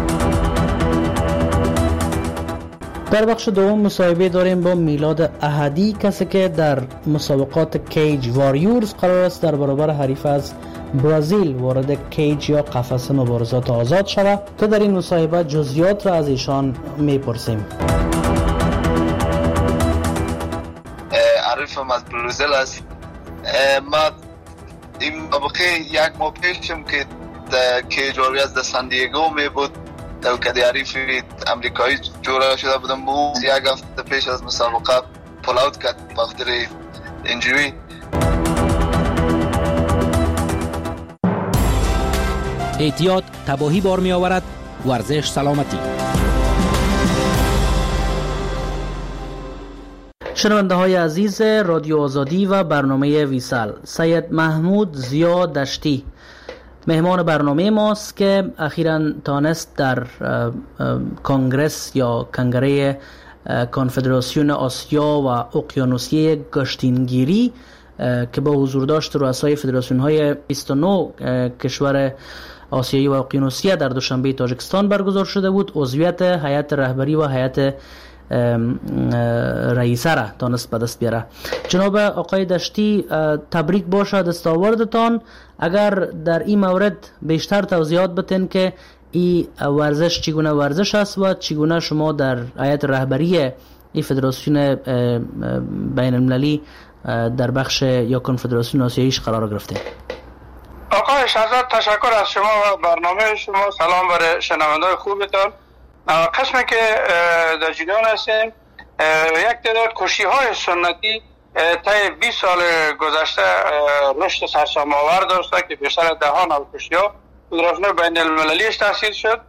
در بخش دوم مصاحبه داریم با میلاد احدی، کسی که در مسابقات کیج واریورز قرار است در برابر حریف از برزیل وارد کیج یا قفس مبارزات آزاد شود که در این مصاحبه جزئیات را از ایشان میپرسیم. عریفم از برزیل است. ما این موقع یک ماه پیشم که کیج واریورز در سان دیگو می بود که حریف امریکایی جوره شده بودم، بود یک هفته پیش از مسابقه پول اوت کرد بخاطر اینجوری. اعتیاد تباهی بار می آورد، ورزش سلامتی. شنونده های عزیز رادیو آزادی و برنامه ویسال، سید محمود ضیا دشتی مهمان برنامه ماست که اخیراً تانست در کنگرس یا کنگره کنفدراسیون آسیا و اقیانوسیه گشتینگیری که با حضور داشت رؤسای فدراسیون های 29 کشور آسیایی و اقیانوسیه در دوشنبه تاجیکستان برگزار شده بود، عضویت هیئت رهبری و هیئت رئیسه را تانست به دست بیاره. جناب آقای دشتی، تبریک باشه دستاوردتان. اگر در این مورد بیشتر توضیحات بدین که این ورزش چگونه ورزش است و چگونه شما در هیئت رهبری این فدراسیون بین المللی در بخش یا کنفدراسیون آسیاییش قرار گرفتید. آقای شهزاد تشکر از شما و برنامه شما. سلام برای شنونده‌های خوبتان. قسمی که در جریان هستیم، یک تعداد کشتی‌های سنتی طی 20 سال گذشته رشد سرسام‌آور داشته که بیشتر ده‌ها نوع کشتی‌ها فدراسیون بین المللیش تأسیس شد.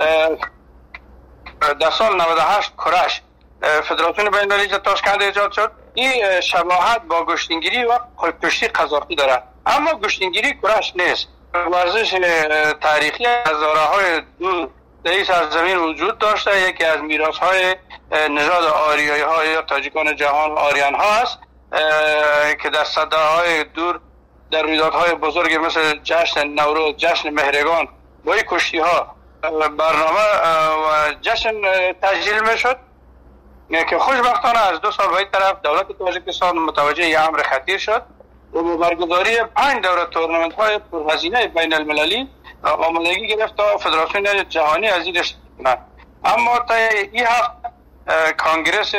در سال 98 کرش فدراسیون بین المللی تاشکند ایجاد شد. این شباهت با گشتینگیری و کشتی قزاقی داره، اما گشتینگیری کرش نیست. ورزش تاریخی هزاره‌های دور در این سرزمین وجود داشته. یکی از میراث‌های نژاد آریایی‌ها یا تاجیکان جهان آریان ها است که در صداهای دور در رویدادهای بزرگ مثل جشن نوروز، جشن مهرگان با این کشتی‌ها برنامه و جشن تسجیل میشد که خوشبختانه از 2 سال به این طرف دولت تاجیکستان متوجه این امر خطیر شد و با برگزاری 5 دوره تورنمنت های پرهزینه بین المللی آمادگی گرفت تا فدراسیون جهانی از این رشد کنند. اما تا این هفته کانگرس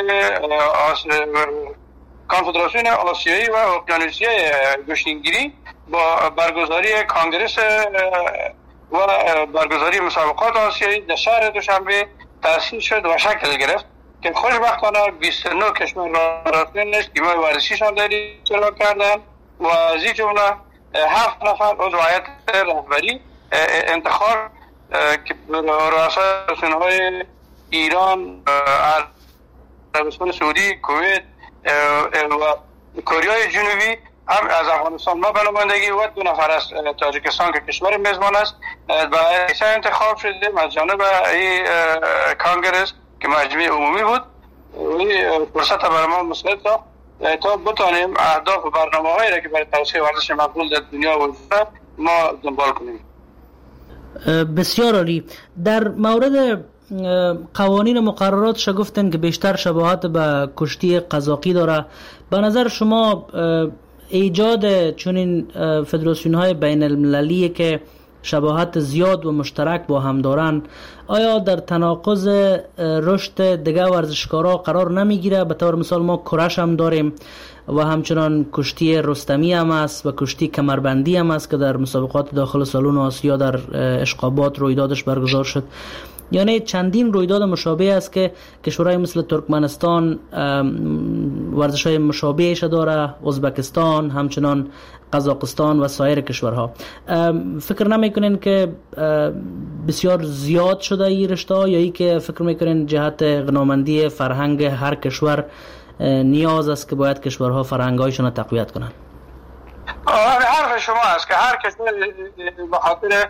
کنفدراسیون آسیایی و اقیانوسیه گشتینگیری با برگزاری کانگرس و برگزاری مسابقات آسیایی در شهر دوشنبه تأسیس شد و شکل گرفت که خوشبختانه 29 کشور رفتن تیم‌های ورزشیشان در اشتراک کردند و از این جمله 7 نفر عضو هیئت رهبری انتخاب که رؤسای رسانه‌های ایران، عربستان سعودی، کویت و کره جنوبی هم از افغانستان ما به نمایندگی و 2 نفر از تاجیکستان که کشور میزبان است به رئیس انتخاب شدیم از جانب این کانگرس که مجمع عمومی بود. این فرصت برای ما مساعد تا بتانیم اهداف و برنامه‌هایی را که برای توسعه ورزش مقبول در دنیا وجود دارد ما دنبال کنیم. بسیار عالی. در مورد قوانین مقرراتش گفتن که بیشتر شباهت به کشتی قزاقی داره. به نظر شما ایجاد چنین فدراسیون های بین المللی که شباهت زیاد و مشترک با هم دارن آیا در تناقض رشد دیگه ورزشکارا قرار نمیگیره؟ به طور مثال ما کرش هم داریم و همچنان کشتی رستمی هم است و کشتی کمربندی هم است که در مسابقات داخل سالن آسیا در اشقابات رویدادش برگزار شد. یعنی چندین رویداد مشابه است که کشورهای مثل ترکمنستان ورزش‌های مشابهش داره، ازبکستان، همچنان قزاقستان و سایر کشورها. فکر نمیکنین که بسیار زیاد شده این رشته یا ای که فکر میکنین جهت غنامندی فرهنگ هر کشور نیاز است که باید کشورها فرهنگ‌هایشون تقویت کنن؟ حرف شما است که هر کشور به خاطر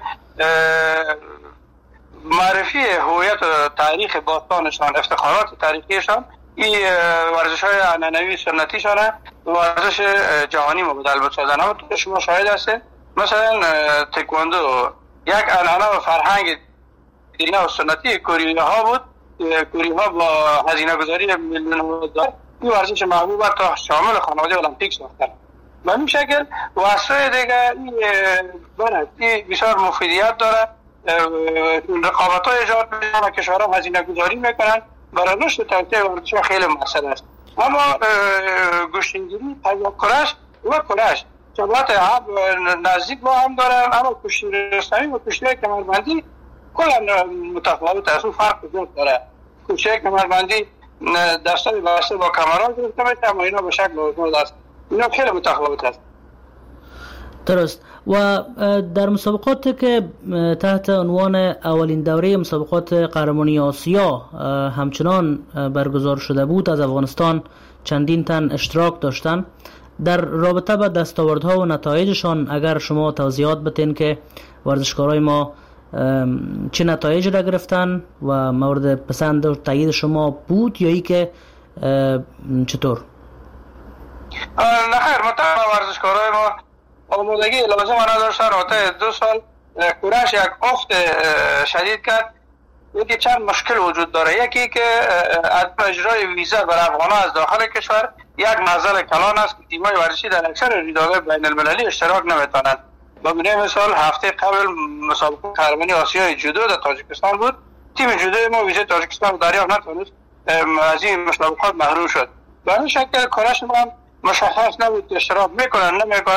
معرفی هویت و تاریخ باستانشان، افتخارات تاریخیشان، این ورزش‌های عنعنوی سنتیشان ورزش جهانی مبدل بسازن. اما تو شما شاهد هستید مثلا تکواندو یک عنعنه و فرهنگ دینی و سنتی کوری‌ها بود. کوری‌ها با هزینه گذاری میلیون‌ها دلار این ورزش محبوب تا شامل خانواده المپیک ساختن. به این شکل واسطه دیگه این بسیار مفیدیت داره. رقابت‌های ایجاد می‌کنن و کشورها هزینه گذاری میکنن برای رشد توسعه ورزش خیلی مسئله است. اما گشتینگیری کرش و کرش شباهت نزدیک با هم دارن، اما کشتی رستمی و کشتی کمربندی کلا متفاوت است و فرق زیاد داره. کشتی کمربندی دسته واسه با کامران گرفته میشه اما اینا به شکل آزاد است. اینا خیلی متفاوت است. درست. و در مسابقات که تحت عنوان اولین دوره مسابقات قهرمانی آسیا همچنان برگزار شده بود، از افغانستان چندین تن اشتراک داشتن. در رابطه با دستاوردها و نتایجشان اگر شما توضیحات بتین که ورزشکارای ما چه نتایج را گرفتن و مورد پسند و تایید شما بود یا ای که چطور؟ نه خیر، مطمئن ورزشکارای ما آمادگی لازم نداشتن. تا 2 سال کرش یک افت شدید کرد. یکی چند مشکل وجود داره. یکی که عدم اجرای ویزا برای افغان‌ها از داخل کشور یک معضل کلان است که تیم‌های ورزشی در اکثر رویدادهای بین المللی اشتراک نمی‌توانند. به مثال هفته قبل مسابقه قهرمانی آسیای جودو در تاجیکستان بود. تیم جودو ما ویزای تاجیکستان دریافت نتونست، از این مسابقات محروم شد. به این شکل کرش ما مشخص نبود اشتراک میکنن نمیکنن.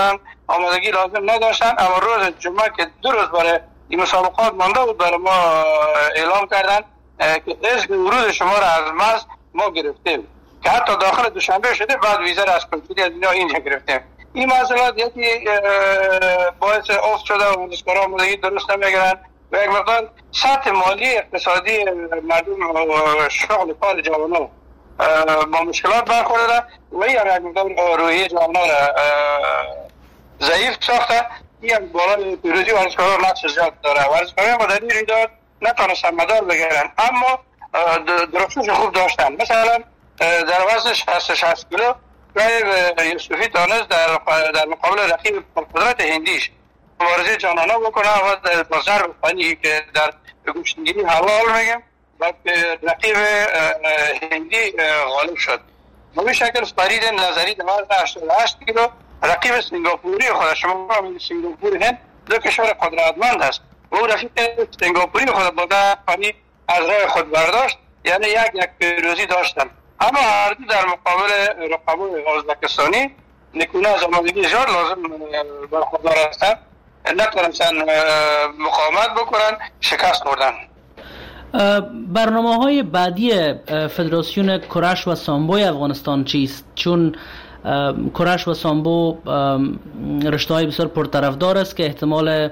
آمادگی لازم نداشتن، اما روز جمعه که 2 روز برای این مسابقات مانده بود برای ما اعلام کردن که اذن ورود شما را از مرز ما گرفتیم که حتی داخل دوشنبه شده، بعد ویزا را از کنسولی از اینجا گرفتیم. این مسئلات یکی باعث افت شده و ورزشکاران آمادگی درست نمیگیرن و یک مقدار سطح مالی اقتصادی مردم و شغل کار جوانان با مشکلات برخورده و این هم یک مقدار روحیه جوانان را ضعیف ساخته. این هم بالای پیروزی ورزشکاران نقش زیاد داره. ورزشکاران با دلیل رویداد نتونستن مدال بگیرن، اما درخشش خوب داشتن. مثلا در وزن 60 کیلو یوسفی تانست در مقابل رقیب قدرت هندیش مبارزه جانانه بکنه و با ضرب فنی که در گوشتگیری حلال میگم و رقیب هندی غالب شد. به این شکل فرید نظری در وزن 88 کیلو رقیب سنگاپوری خود، شما سنگاپور هند 2 کشور قدرتمند است و او رقیب سنگاپوری خود با فنی از راه خود برداشت، یعنی یک پیروزی داشتن. اما هر دو در مقابل رقبای ازبکستانی نکونه از آمادگی زیاد لازم برخوردار هستند، نتونستن مقاومت بکنن، شکست خوردن. برنامه‌های بعدی فدراسیون کرش و سامبوی افغانستان چیست؟ چون کرش و سامبو رشته‌های بسیار پرطرفدار است که احتمال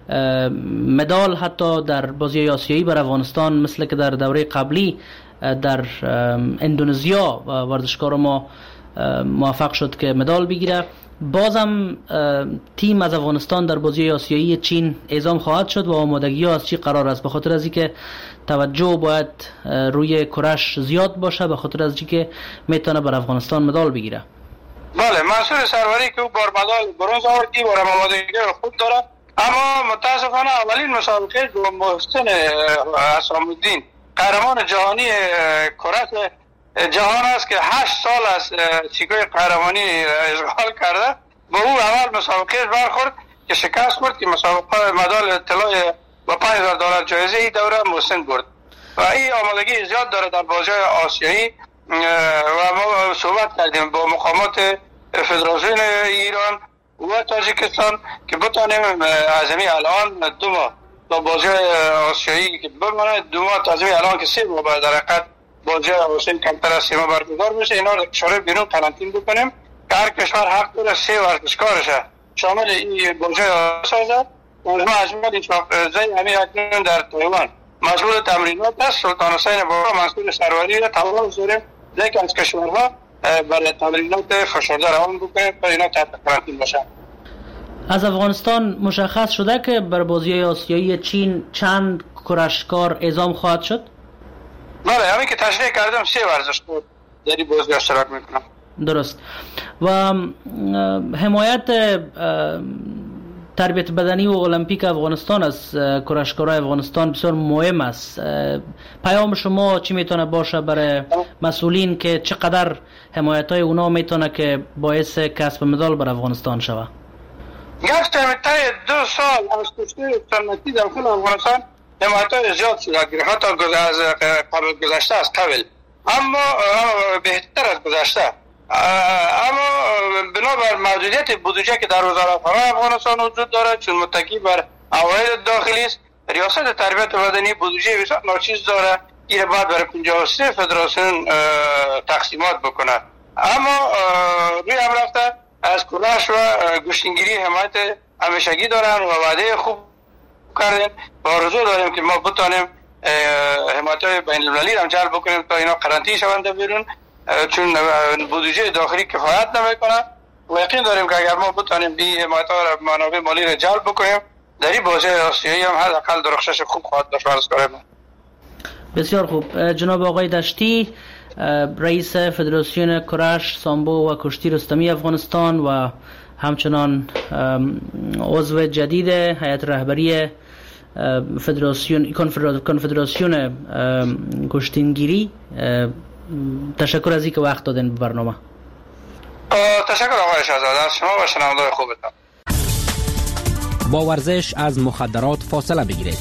مدال حتی در بازی آسیایی بر افغانستان مثل که در دوره قبلی در اندونزیا ورزشکار ما موفق شد که مدال بگیره. بازم تیم از افغانستان در بازی آسیایی چین اعزام خواهد شد و آمادگی ها از چی قرار است؟ به خاطر از اینکه توجه باید روی کرش زیاد باشه، به خاطر از اینکه میتونه بر افغانستان مدال بگیره. بله، منصور سروری که او بار مدال برنز آورد، این بار آمادگی خوب داره، اما متاسفانه اولین مسابقه دو محسن حسام‌الدین قهرمان جهانی کرش جهان است که 8 سال از چیکوی قهرمانی اشغال کرده، با او اول مسابقه برخورد که شکست خورد که مسابقه مدال طلای با $5000 جایزه ای دوره محسن برد و این آمادگی زیاد داره در بازی‌های آسیایی و ما صحبت کردیم با مقامات فدراسیون ایران و تاجیکستان که بتانیم از همین الان 2 ماه تا بازی‌های آسیایی که بمونه، 2 ماه تا الان که 3 ماه بعد در حقیقت بازی‌های آسیایی کمتر از 3 ماه برگزار بشه، اینا رو کشور بیرون قرنطینه بکنیم که هر کشور حق داره 3 ورزشکارش شامل این بازی‌های آسیایی مجموعه این چاقزای همین اکنون در تایوان مشغول تمرینات است. سلطان حسین بابا منصور سروری را تمام زوریم لیکن از کشورها برای تمرینات فشرده روان بکنیم تا اینا تحت قرنطینه باشن. از افغانستان مشخص شده که بر بازی آسیایی چین چند کرشکار اعزام خواهد شد؟ بله، همین که تشریح کردم 3 ورزشکار در این بازی اشتراک میکنم. درست. و حمایت تربیت بدنی و المپیک افغانستان از کرشکارای افغانستان بسیار مهم است. پیام شما چی میتونه باشه برای مسئولین که چقدر حمایت های اونا میتونه که باعث کسب مدال بر افغانستان شود؟ گفت طی 2 سال از کشتی سنتی داخل افغانستان حمایت های زیاد صورت گرفت، حتی از قبل گذشته از قبل، اما بهتر از گذشته. اما بنابر محدودیت بودجه که در وزارت افغانستان وجود داره، چون متکی بر عواید داخلی است، ریاست تربیت بدنی بودجه بسیار ناچیز داره، این بعد برای 53 فدراسیون تقسیمات بکنه. اما روی هم رفته از کرش و گوشتگیری حمایت همیشگی دارن و وعده خوب کردن و آرزو داریم که ما بتانیم حمایت بین المللی هم جلب بکنیم تا اینا قرنطینه شوند بیرون، چون بودجه داخلی کفایت نمیکنه و یقین داریم که اگر ما بتانیم این حمایت ها را منابع مالی را جلب بکنیم در این بازی آسیایی هم حداقل درخشش خوب خواهد داشت. بسیار خوب. جناب آقای دشتی، رئیس فدراسیون کرش، سامبو و کشتی رستمی افغانستان و همچنان عضو جدید هیئت رهبری کنفدراسیون کشتیگیری، تشکر از اینکه وقت دادن به برنامه. تشکر آقای شهزاده، از شما و شنونده‌های خوبتان. با ورزش از مخدرات فاصله بگیرید.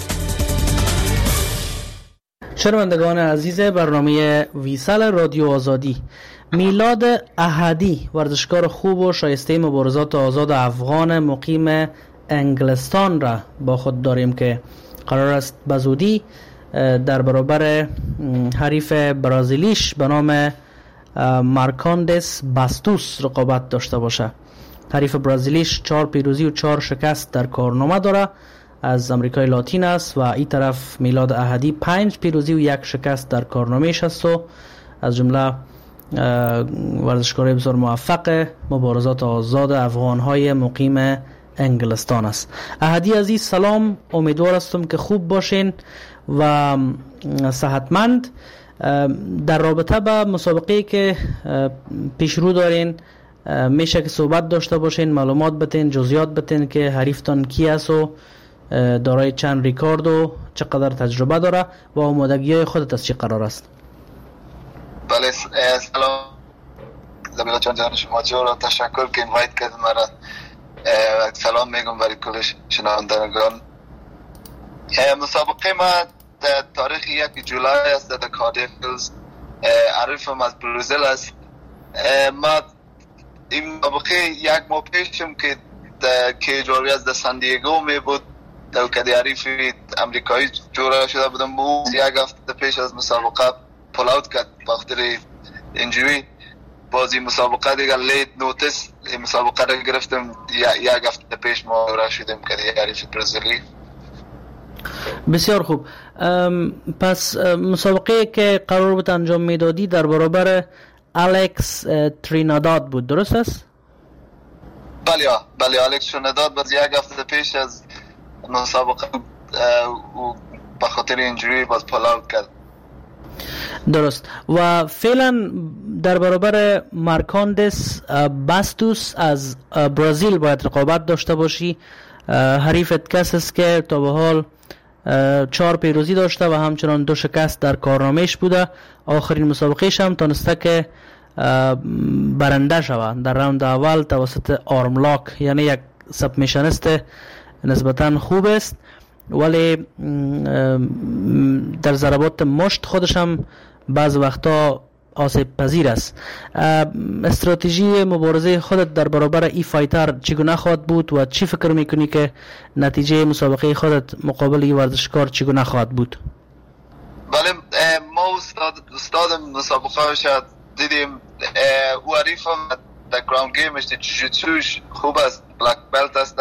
شنوندگان عزیز برنامه ویسال رادیو آزادی، میلاد احدی ورزشکار خوب و شایسته مبارزات آزاد افغان مقیم انگلستان را با خود داریم که قرار است بزودی در برابر حریف برازیلیش به نام مارکاندس باستوس رقابت داشته باشه. حریف برازیلیش 4 پیروزی و 4 شکست در کارنامه داره، از امریکای لاتین است و این طرف میلاد احدی 5 پیروزی و 1 شکست در کارنامه‌اش است و از جمله ورزشکار بسیار موفق مبارزات آزاد افغان‌های مقیم انگلستان است. احدی عزیز سلام، امیدوار هستم که خوب باشین و صحتمند. در رابطه با مسابقه‌ای که پیش رو دارین میشه که صحبت داشته باشین، معلومات بتین، جزئیات بتین که حریفتان کی است و دارای چند ریکارد و چقدر تجربه داره و آمادگی‌های خودت از چی قرار است؟ بله سلام زبیلا جان شما جور تشکر که اینوایت کردید مرا. سلام میگم برای کل شنوندگان. مسابقه ما در تاریخ 1 جولای است در کاردیف هیلز. عریفم از برزیل است. ما این مسابقه 1 ماه پیشم که جوری از سان دیگو می بود در که عریف امریکایی جوره شده بودم و 1 هفته پیش از مسابقه پول اوت کرد بخاطر اینجوری. بازی مسابقه دیگر لیت نوتس مسابقه را گرفتم 1 هفته پیش ما را شدیم که عریف برزیلی. بسیار خوب. پس مسابقه که قرار بود انجام میدادی در برابر الکس تریناداد بود، درست است؟ بله الکس تریناداد باز 1 هفته پیش از مسابقه و بخاطر اینجوری باز پول اوت کرد. درست. و فعلا در برابر مارکاندس باستوس از برزیل باید رقابت داشته باشی. حریفت کس است که تا به حال 4 پیروزی داشته و همچنان 2 شکست در کارنامه‌اش بوده. آخرین مسابقهش هم تونسته که برنده شود در راوند اول توسط آرملاک، یعنی یک سبمیشنست نسبتا خوب است ولی در ضربات مشت خودش هم بعض وقتا آسیب پذیر است. استراتژی مبارزه خودت در برابر ای فایتر چگونه خواهد بود و چی فکر میکنی که نتیجه مسابقه خودت مقابل ای ورزشکار چگونه خواهد بود؟ بله ما استاد مسابقه شد دیدیم او عریفم در گراوند گیمش در جوجیتسوش خوب است، بلک بلت است.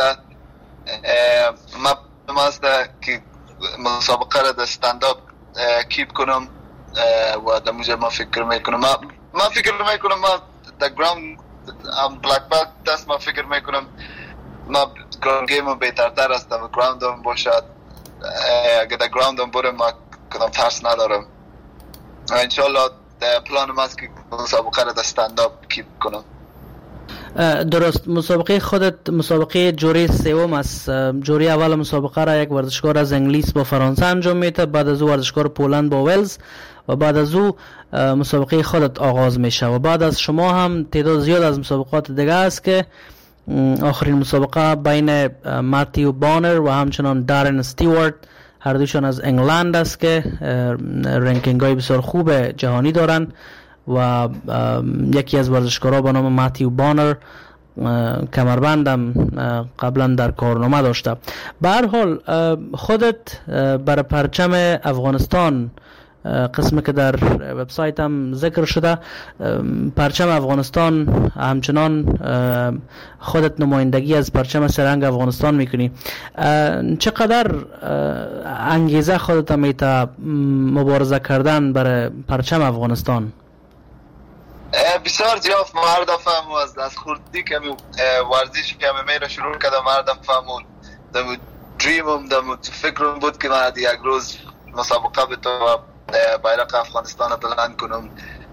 ما است که مسابقه را در استنداپ کیپ کنم و در موجب ما فکر میکنم ما در گراوند بلک بلت دست ما فکر میکنم ما گراوند گیم بهترتر است و گراوند هم باشد. اگر در گراوند هم برم ما کدام ترس ندارم و انشالله پلان ما است که مسابقه را در استنداپ کیپ کنم. درست. مسابقه خودت مسابقه جوری سوم است. جوری اول مسابقه را یک ورزشکار از انگلیس با فرانسه انجام میده، بعد از او ورزشکار پولند با ولز و بعد از او مسابقه خودت آغاز میشه و بعد از شما هم تعداد زیاد از مسابقات دیگه است که آخرین مسابقه بین ماتیو بانر و همچنان دارن استیوارت، هر دوشان از انگلند است که رنکینگ های بسیار خوب جهانی دارن و یکی از ورزشکارها به نام ماتیو بانر کمربندم قبلا در کارنامه داشته. به هر حال خودت برای پرچم افغانستان، قسمی که در وبسایت هم ذکر شده، پرچم افغانستان همچنان خودت نمایندگی از پرچم سرنگ افغانستان میکنی. چقدر انگیزه خودت میته مبارزه کردن برای پرچم افغانستان؟ بسیار زیاد. هر دفعه از خوردی که ورزش که میره شروع کردم هر دفعه دم دریمم دم فکرم بود که من یک روز مسابقه بتونم بیرق افغانستان بلند کنم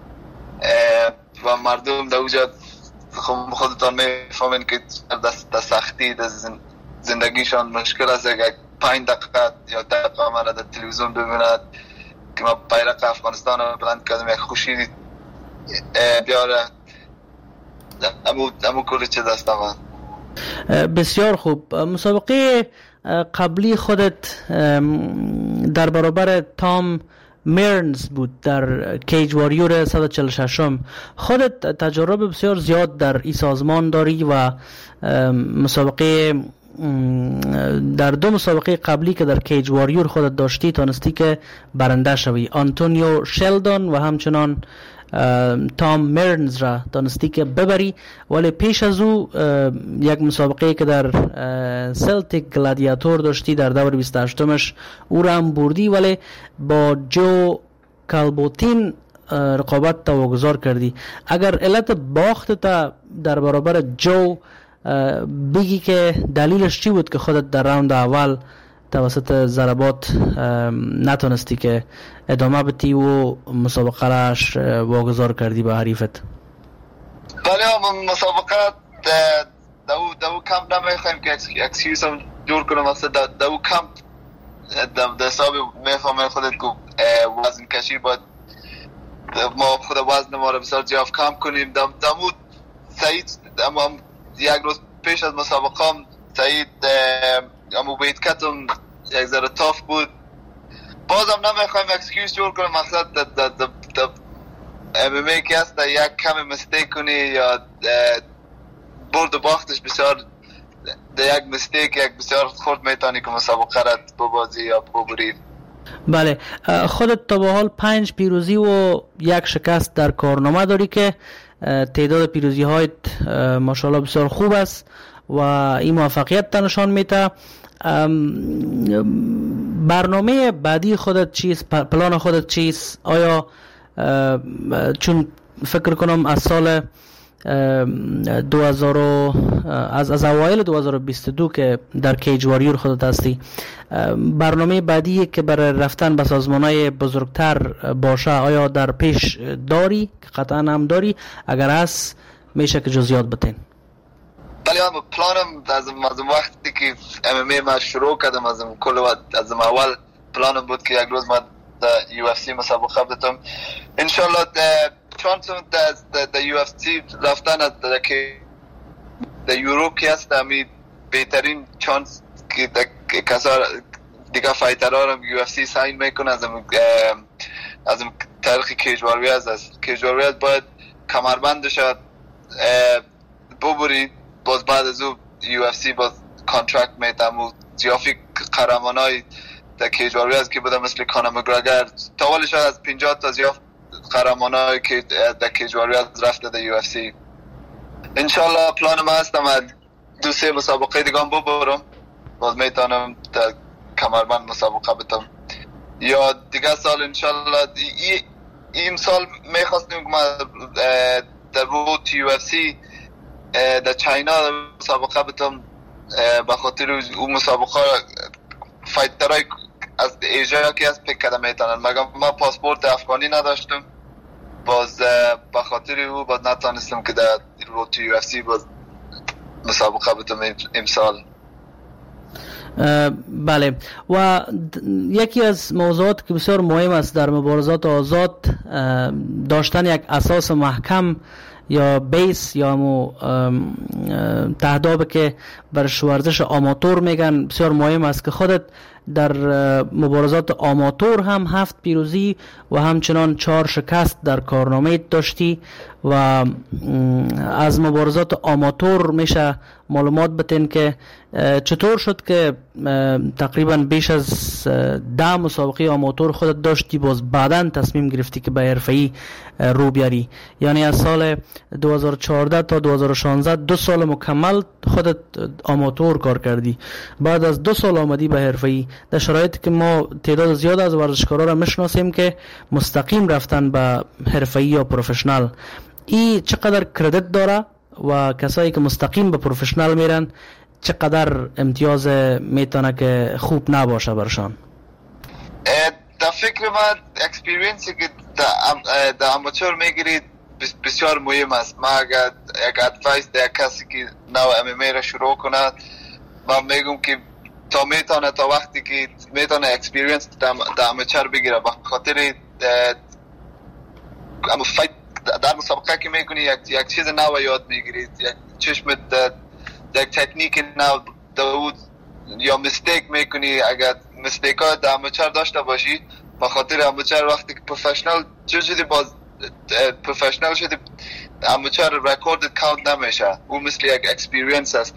و مردم در اوجا خودتان میفهمین که در سختی در زندگیشان مشکل است. اگر 5 دقیقه یا 10 دقیقه من در تلویزیون ببیند که من بیرق افغانستان بلند کردم، یک خوشی بیاره امو کلی چه دست من. بسیار خوب. مسابقه قبلی خودت در برابر تام میرنز بود در کیج واریور 146م. خودت تجربه بسیار زیاد در این سازمان داری و مسابقه در 2 مسابقه قبلی که در کیج واریور خودت داشتی تانستی که برنده شوی. آنتونیو شلدون و همچنان تام میرنز را تانستی که ببری، ولی پیش از او یک مسابقه که در سلتیک گلادیاتور داشتی در دور 28مش او را هم بردی، ولی با جو کالبوتین رقابت تا واگذار کردی. اگر علت باخت تا در برابر جو بگی که دلیلش چی بود که خودت در راوند اول توسط ضربات نتونستی که ادامه بدی و مسابقه راش واگذار کردی به حریفت؟ بله مسابقه دو کم نمیخوایم که اکسکیوز هم جور کنم. اصلا دو کم در حساب میفهمه خودت که وزن کشی باید ما خود وزن ما رو بسیار جاف کم کنیم. دمود سعید یک روز پیش از مسابقه هم سعید امو بیت کتم یک ذره تاف بود. بازم نمیخوایم اکسکیوز جور کنیم. مقصد MMA که هست یک کم مستیک کنی یا برد و باختش بسیار یک مستیک یک بسیار خورد میتونی که مسابقه را ببازی یا ببرید. بله، خودت تا به حال 5 پیروزی و 1 شکست در کارنامه داری که تعداد پیروزی هایت ماشاءالله بسیار خوب است و این موفقیت نشان میده. برنامه بعدی خودت چیست؟ پلان خودت چیست؟ آیا چون فکر کنم از سال 2000 از اوایل 2022 که در کیج واریور خودت هستی، برنامه بعدی که برای رفتن به سازمان‌های بزرگتر باشه آیا در پیش داری؟ قطعا هم داری. اگر هست میشه که جزئیات بتین. بله، پلانم از وقتی که MMA ما شروع کردم از اول پلانم بود که یک روز ما در UFC مسابقه بدم. انشالله چانس در UFC رفتن در یوروپ که هست همی بهترین چانس که کسا دیگه فایترها رو UFC ساین میکنه از تاریخ کیج واریورز است. کیج واریورز باید کمربندش ببرید، باز بعد از او UFC باز کانترکت میتم و زیافی قهرمانای در کیج واریورز که بودن مثل کانر مگراگر تاولی شاید از 50 تا زیاف قهرمانای که در کیج واریورز رفته در UFC. انشالله پلان ما هستم 2-3 مسابقه دیگه هم ببرم، باز میتونم در کمربند مسابقه بدم. یا دیگه سال انشالله این سال میخواستیم که ما در رود UFC در چاینا مسابقه بدم، به خاطر اون مسابقه فایترهای از ایژیا که از پیک کده میتونن، مگر ما پاسپورت افغانی نداشتم، باز به خاطر او باز نتانستم که در رود UFC باز مسابقه بدم امسال. بله، و یکی از موضوعات که بسیار مهم است در مبارزات آزاد داشتن یک اساس محکم یا بیس یا تهداب که بر ورزش آماتور میگن بسیار مهم است که خودت در مبارزات آماتور هم 7 پیروزی و همچنان 4 شکست در کارنامه داشتی و از مبارزات آماتور میشه معلومات بتین که چطور شد که تقریبا بیش از 10 مسابقه آماتور خودت داشتی باز بعداً تصمیم گرفتی که به حرفه‌ای رو بیاری، یعنی از سال 2014 تا 2016 2 سال مکمل خودت آماتور کار کردی، بعد از 2 سال آمدی به حرفه‌ای در شرایطی که ما تعداد زیاد از ورزشکارا را میشناسیم که مستقیم رفتن به حرفه‌ای یا پروفشنال. این چقدر کردیت داره و کسایی که مستقیم به پروفشنال میرن چقدر امتیاز میتونه که خوب نباشه برشان؟ در فکر من اکسپیرینسی که در اماتور میگیرید بسیار مهم است. ما اگر یک ادوایس در کسی که نو MMA را شروع کند من میگم که تا میتونه تا وقتی که میتونه اکسپیرینس در اماتور بگیره، به خاطر در مسابقه که میکنی یک چیز نو یاد میگیرید، یک چشمت یک تکنیک نو داود یا مستیک میکنی. اگر مستیک ها در اماتور داشته باشی بخاطر اموچر وقتی که پروفشنال شدی باز پروفشنال شدی اموچر رکورد کاونت نمیشه او مثل یک اکسپیرینس است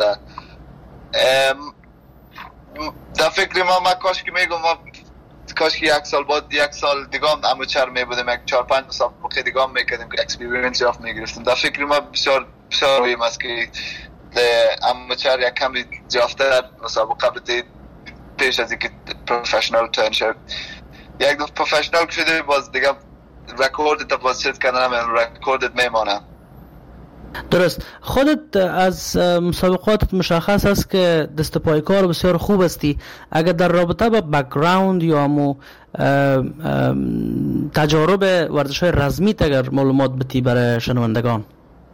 در فکر ما کاش که میگم ما کاش که یک سال بعد یک سال دیگه هم اموچر میبودیم یک 4-5 مسابقه دیگه هم میکردیم که اکسپیرینس یافت میگرفتیم در فکر ما بسیار مهم است که اموچر یک کمی یافته مسابقه بدید پیش از اینکه پروفشنال ترن شد یک دو پروفشنال شده باز دیگه رکوردت باز چیز کردن رکوردت میمانه. درست. خودت از مسابقاتت مشخص است که دست پای کار بسیار خوب استی. اگر در رابطه با بک‌گراند یا مو تجارب ورزش‌های رزمیت اگر معلومات بدی برای شنوندگان.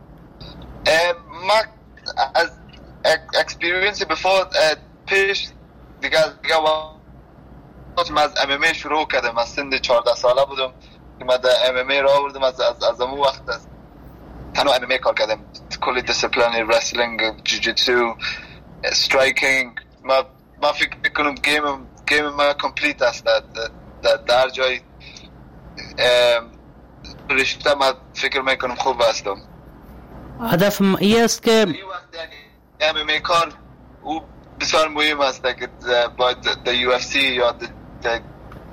ما از اکسپیرینس بفور پیش دیگه من از MMA شروع کردم. از سن 14 ساله بودم که من در MMA را آوردم. از اون وقت تنها MMA کار کردم. کلی دیسیپلین رسلینگ، جوجیتسو، استرایکینگ. ما فکر میکنم گیم ما کمپلیت است در جای رشته. ما فکر میکنم خوب هستم. هدف ای است که MMA کار او بسیار مهم است که باید در UFC یا در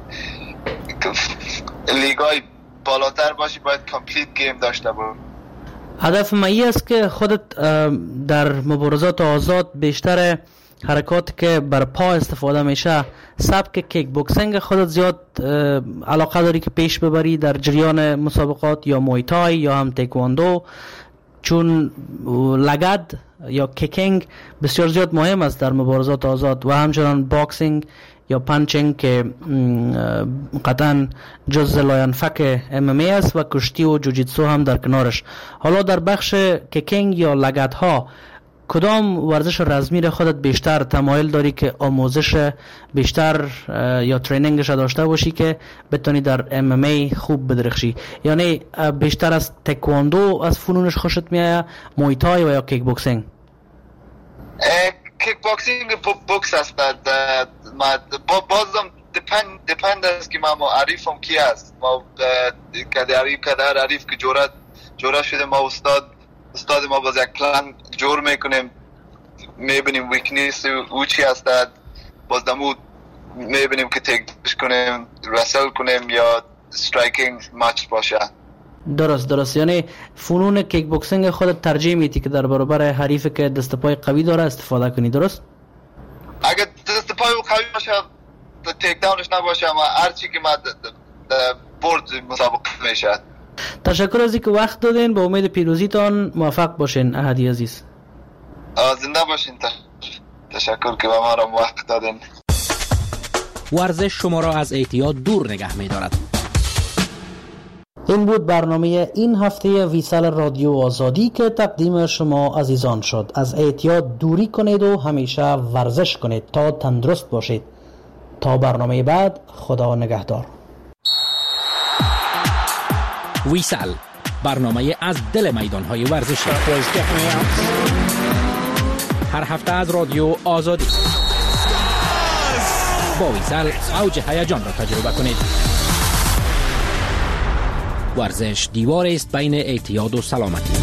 لیگای بالاتر باشی باید کمپلیت گیم داشته باید. هدف ای است که خودت در مبارزات آزاد بیشتر حرکات که بر پا استفاده میشه سبک کیک بوکسینگ خودت زیاد علاقه داری که پیش ببری در جریان مسابقات یا موی تای یا هم تایکواندو، چون لگد یا کیکینگ بسیار زیاد مهم است در مبارزات آزاد و همچنان باکسینگ یا پانچینگ که قطعا جز لاینفک MMA است و کشتی و جوجیتسو هم در کنارش. حالا در بخش کیکینگ یا لگد ها کدام ورزش رزمی را خودت بیشتر تمایل داری که آموزش بیشتر یا ترینینگش داشته باشی که بتونی در MMA خوب بدرخشی؟ یعنی بیشتر از تایکواندو از فنونش خوشت میاد، موی تای و یا کیک بوکسینگ؟ کیک بوکسینگ بوکس است. بازم دپند است که ما عریفم کی است. ما کدر عریف که جوره شده ما استاد ما باز یک پلان جور میکنیم، میبینیم ویکنیس او چی هستد، باز دمو میبینیم که تیکش کنیم، رسل کنیم یا استرایکینگ مچ باشه. درست. یعنی فنون کیک بوکسینگ خودت ترجیح میدی که در برابر حریفی که دست پای قوی داره استفاده کنی، درست؟ اگر دست پای قوی باشه تیک داونش نباشه اما هر چی که ما برد مسابقه میشه. تشکر از اینکه وقت دادین. با امید پیروزیتان موفق باشین احدی عزیز. زنده باشین. تشکر که به ما را وقت دادین. ورزش شما را از اعتیاد دور نگه می دارد. این بود برنامه این هفته ویسال رادیو آزادی که تقدیم شما عزیزان شد. از اعتیاد دوری کنید و همیشه ورزش کنید تا تندرست باشید. تا برنامه بعد، خدا نگهدار. ویسال، برنامه از دل میدان‌های ورزشی. هر هفته از رادیو آزادی. با ویسال اوج هیجان را تجربه کنید. ورزش دیواری است بین اعتیاد و سلامتی.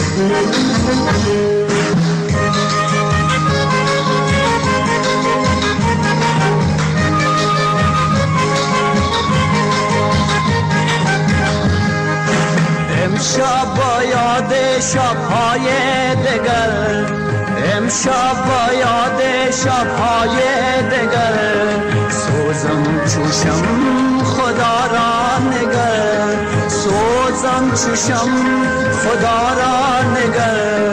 امشب با یاد شب‌های دگر، امشب با یاد شب‌های دگر، سوزم چوشم خدا را نگر، سوزم چوشم خدا را نگر.